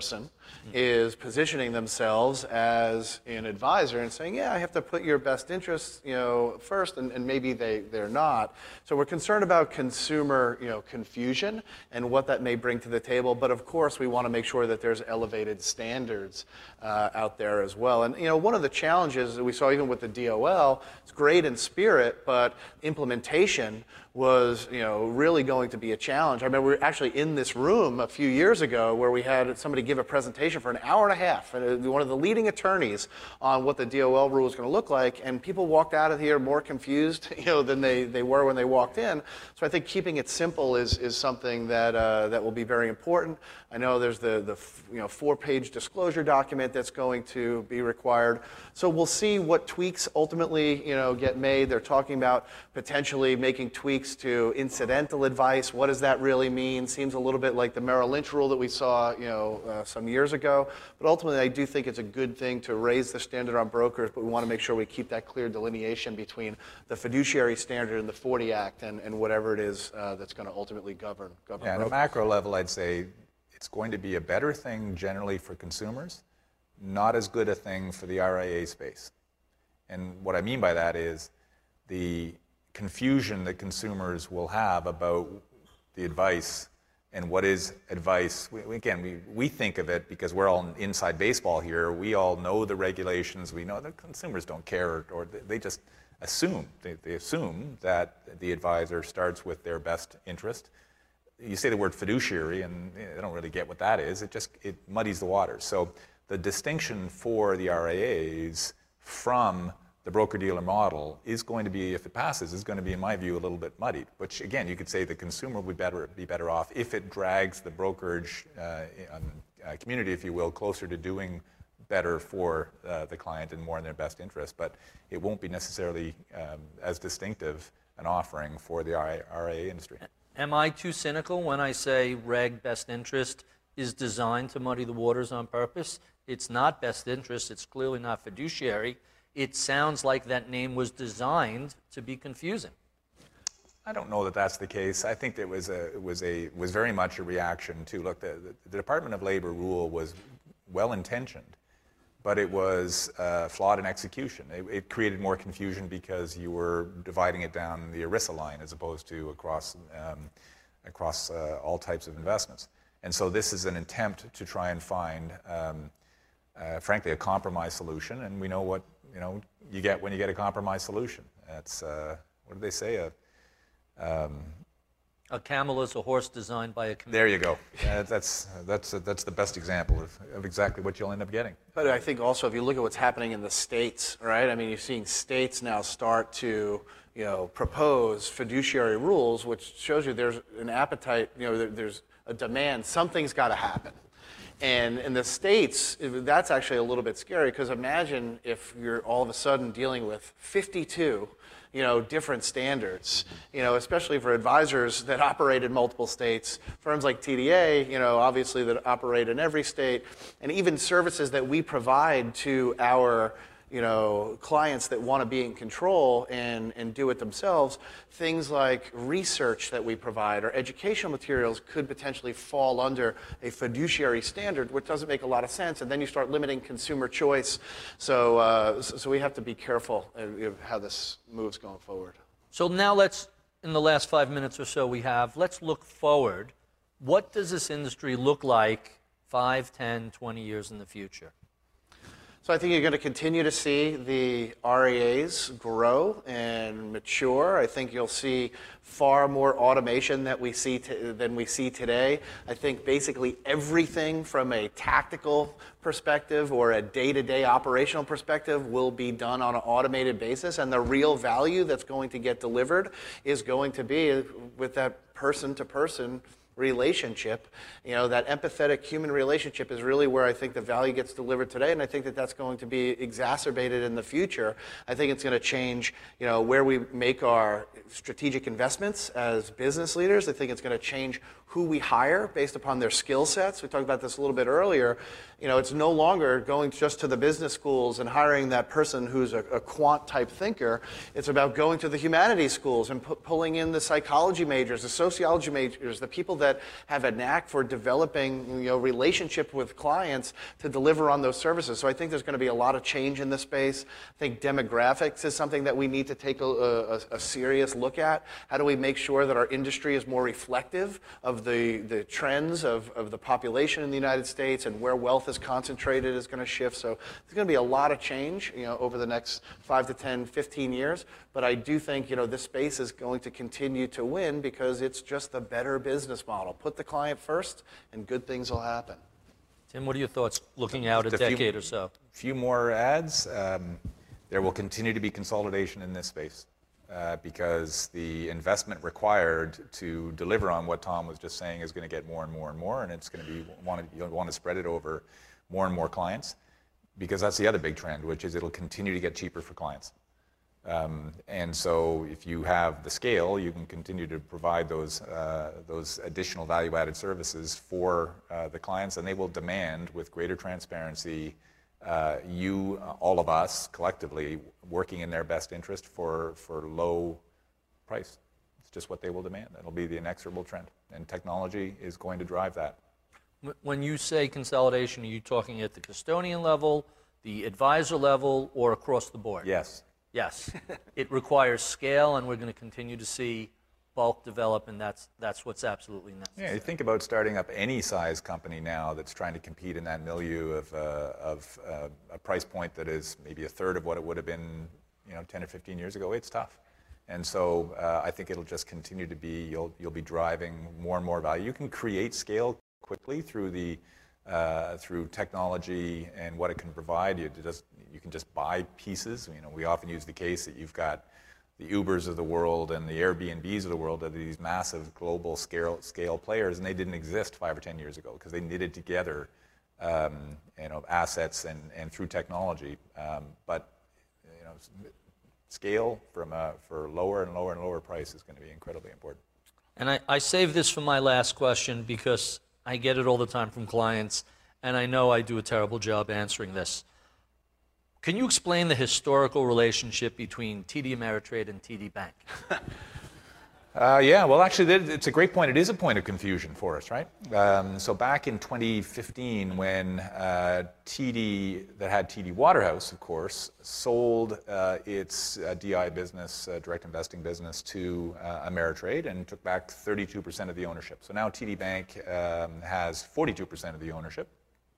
is positioning themselves as an advisor and saying, yeah, I have to put your best interests, you know, first, and, and maybe they, they're not. So we're concerned about consumer, you know, confusion and what that may bring to the table. But of course, we want to make sure that there's elevated standards uh, out there as well. And, you know, one of the challenges that we saw even with the D O L, it's great in spirit, but implementation was, you know, really going to be a challenge. I remember we were actually in this room a few years ago where we had somebody give a presentation for an hour and a half, and one of the leading attorneys on what the D O L rule is going to look like, and people walked out of here more confused, you know, than they, they were when they walked in. So I think keeping it simple is is something that uh, that will be very important. I know there's the the you know four-page disclosure document that's going to be required. So we'll see what tweaks ultimately, you know, get made. They're talking about potentially making tweaks to incidental advice. What does that really mean? Seems a little bit like the Merrill Lynch rule that we saw, you know, uh, some years ago. But ultimately, I do think it's a good thing to raise the standard on brokers, but we want to make sure we keep that clear delineation between the fiduciary standard and the forty Act and, and whatever it is uh, that's going to ultimately govern, govern yeah, brokers. At a macro level, I'd say it's going to be a better thing generally for consumers, not as good a thing for the R I A space. And what I mean by that is the confusion that consumers will have about the advice and what is advice. We, again, we, we think of it because we're all inside baseball here. We all know the regulations. We know that consumers don't care, or, or they just assume. They, they assume that the advisor starts with their best interest. You say the word fiduciary, and they don't really get what that is. It just it muddies the waters. So the distinction for the R I As from the broker-dealer model is going to be, if it passes, is going to be, in my view, a little bit muddied. Which, again, you could say the consumer would better be better off if it drags the brokerage uh, uh, community, if you will, closer to doing better for uh, the client and more in their best interest. But it won't be necessarily um, as distinctive an offering for the R I A industry. Am I too cynical when I say reg best interest is designed to muddy the waters on purpose? It's not best interest. It's clearly not fiduciary. It sounds like that name was designed to be confusing. I don't know that that's the case. I think it was a it was a was very much a reaction to look. The, the Department of Labor rule was well intentioned, but it was uh, flawed in execution. It, it created more confusion because you were dividing it down the ERISA line as opposed to across um, across uh, all types of investments. And so this is an attempt to try and find, um, uh, frankly, a compromise solution. And we know what you know you get when you get a compromise solution. That's uh, what do they say? A, um, a camel is a horse designed by a committee. There you go. Uh, that's that's uh, that's the best example of, of exactly what you'll end up getting. But I think also if you look at what's happening in the states, right? I mean, you're seeing states now start to, you know, propose fiduciary rules, which shows you there's an appetite. You know, there, there's a demand. Something's got to happen. And in the states, that's actually a little bit scary because imagine if you're all of a sudden dealing with fifty-two, you know, different standards, you know, especially for advisors that operate in multiple states, firms like T D A, you know, obviously that operate in every state, and even services that we provide to our, you know, clients that want to be in control and, and do it themselves. Things like research that we provide or educational materials could potentially fall under a fiduciary standard, which doesn't make a lot of sense, and then you start limiting consumer choice. So, uh, so we have to be careful of how this moves going forward. So now let's, in the last five minutes or so we have, let's look forward. What does this industry look like five, ten, twenty years in the future? So I think you're going to continue to see the R I As grow and mature. I think you'll see far more automation that we see to, than we see today. I think basically everything from a tactical perspective or a day-to-day operational perspective will be done on an automated basis, and the real value that's going to get delivered is going to be with that person-to-person relationship. You know, that empathetic human relationship is really where I think the value gets delivered today, and I think that that's going to be exacerbated in the future. I think it's going to change, you know, where we make our strategic investments as business leaders. I think it's going to change who we hire based upon their skill sets. We talked about this a little bit earlier. You know, it's no longer going just to the business schools and hiring that person who's a, a quant type thinker. It's about going to the humanities schools and pu- pulling in the psychology majors, the sociology majors, the people that that have a knack for developing, you know, relationship with clients to deliver on those services. So I think there's going to be a lot of change in this space. I think demographics is something that we need to take a, a, a serious look at. How do we make sure that our industry is more reflective of the, the trends of, of the population in the United States and where wealth is concentrated is going to shift. So there's going to be a lot of change, you know, over the next five to ten, fifteen years. But I do think, you know, this space is going to continue to win because it's just a better business model. Put the client first and good things will happen. Tim, what are your thoughts looking out a, a decade few, or so? A few more ads. Um, there will continue to be consolidation in this space uh, because the investment required to deliver on what Tom was just saying is going to get more and more and more, and it's going to be want to, you'll want to spread it over more and more clients, because that's the other big trend, which is it'll continue to get cheaper for clients. Um, and so if you have the scale, you can continue to provide those, uh, those additional value-added services for uh, the clients, and they will demand, with greater transparency, uh, you, uh, all of us, collectively, working in their best interest for, for low price. It's just what they will demand. That'll be the inexorable trend, and technology is going to drive that. When you say consolidation, are you talking at the custodian level, the advisor level, or across the board? Yes. Yes. It requires scale, and we're going to continue to see bulk develop, and that's, that's what's absolutely necessary. Yeah, you think about starting up any size company now that's trying to compete in that milieu of, uh, of uh, a price point that is maybe a third of what it would have been, you know, ten or fifteen years ago. It's tough. And so uh, I think it'll just continue to be, you'll, you'll be driving more and more value. You can create scale quickly through the uh, through technology and what it can provide. You just you can just buy pieces. You know, we often use the case that you've got the Ubers of the world and the Airbnbs of the world are these massive global scale scale players, and they didn't exist five or ten years ago because they knitted together, um, you know, assets and, and through technology. Um, but you know, scale from a, for lower and lower and lower price is going to be incredibly important. And I, I save this for my last question because I get it all the time from clients, and I know I do a terrible job answering this. Can you explain the historical relationship between T D Ameritrade and T D Bank? Uh, yeah, well, actually, it's a great point. It is a point of confusion for us, right? Um, so back in twenty fifteen, when uh, T D, that had T D Waterhouse, of course, sold uh, its uh, D I business, uh, direct investing business, to uh, Ameritrade and took back thirty-two percent of the ownership. So now T D Bank um, has forty-two percent of the ownership.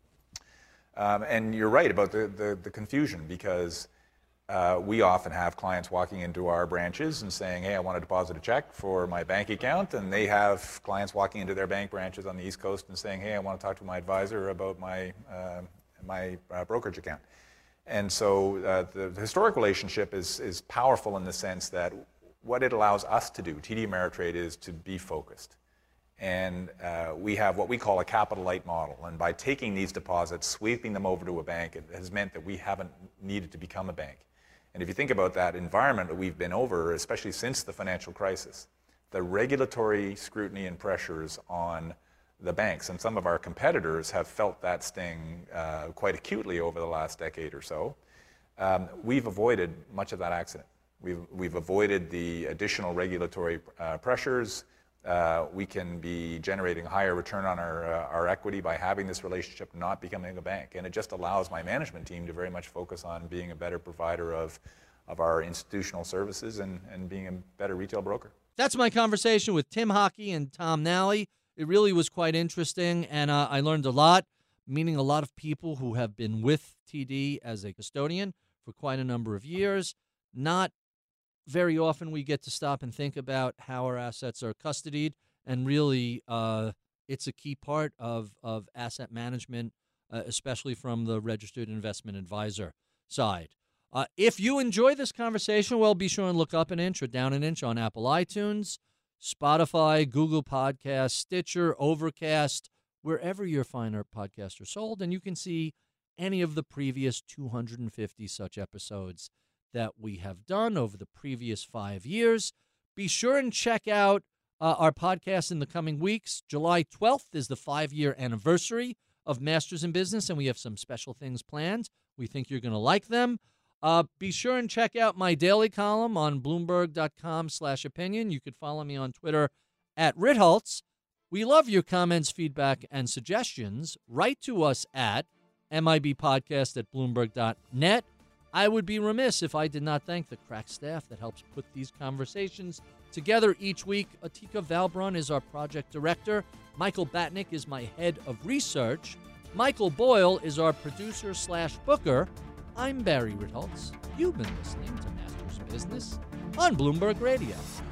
Um, and you're right about the, the, the confusion, because Uh, we often have clients walking into our branches and saying, hey, I want to deposit a check for my bank account, and they have clients walking into their bank branches on the East Coast and saying, hey, I want to talk to my advisor about my, uh, my uh, brokerage account. And so uh, the, the historic relationship is, is powerful in the sense that what it allows us to do, T D Ameritrade, is to be focused. And uh, we have what we call a capital light model. And by taking these deposits, sweeping them over to a bank, it has meant that we haven't needed to become a bank. And if you think about that environment that we've been over, especially since the financial crisis, the regulatory scrutiny and pressures on the banks, and some of our competitors have felt that sting uh, quite acutely over the last decade or so, um, we've avoided much of that accident. We've, we've avoided the additional regulatory uh, pressures. Uh, we can be generating a higher return on our, uh, our equity by having this relationship, not becoming a bank. And it just allows my management team to very much focus on being a better provider of, of our institutional services and, and being a better retail broker. That's my conversation with Tim Hockey and Tom Nally. It really was quite interesting, and uh, I learned a lot, meeting a lot of people who have been with T D as a custodian for quite a number of years. Not very often we get to stop and think about how our assets are custodied, and really uh, it's a key part of, of asset management, uh, especially from the registered investment advisor side. Uh, if you enjoy this conversation, well, be sure and look up an inch or down an inch on Apple iTunes, Spotify, Google Podcasts, Stitcher, Overcast, wherever your finer podcasts are sold, and you can see any of the previous two hundred fifty such episodes that we have done over the previous five years. Be sure and check out uh, our podcast in the coming weeks. July twelfth is the five-year anniversary of Masters in Business, and we have some special things planned. We think you're going to like them. Uh, be sure and check out my daily column on Bloomberg dot com slash opinion. You could follow me on Twitter at Ritholtz. We love your comments, feedback, and suggestions. Write to us at mibpodcast at bloomberg dot net. I would be remiss if I did not thank the crack staff that helps put these conversations together each week. Atika Valbrun is our project director. Michael Batnick is my head of research. Michael Boyle is our producer slash booker. I'm Barry Ritholtz. You've been listening to Masters Business on Bloomberg Radio.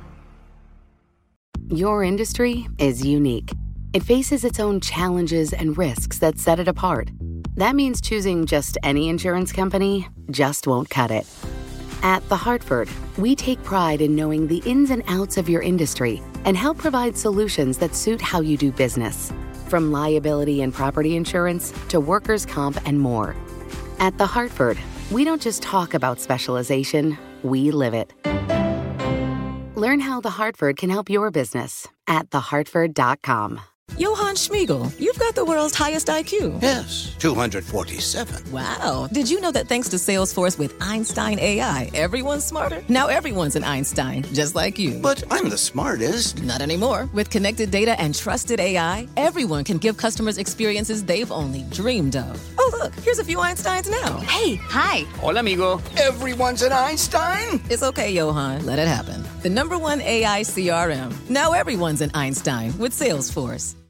Your industry is unique. It faces its own challenges and risks that set it apart. That means choosing just any insurance company just won't cut it. At The Hartford, we take pride in knowing the ins and outs of your industry and help provide solutions that suit how you do business. From liability and property insurance to workers' comp and more. At The Hartford, we don't just talk about specialization, we live it. Learn how The Hartford can help your business at the hartford dot com. Johann Schmiegel, you've got the world's highest I Q. Yes, two hundred forty-seven. Wow. Did you know that thanks to Salesforce with Einstein A I, everyone's smarter? Now everyone's an Einstein, just like you. But I'm the smartest. Not anymore. With connected data and trusted A I, everyone can give customers experiences they've only dreamed of. Oh, look, here's a few Einsteins now. Hey, hi. Hola, amigo. Everyone's an Einstein? It's okay, Johann. Let it happen. The number one A I C R M. Now everyone's an Einstein with Salesforce.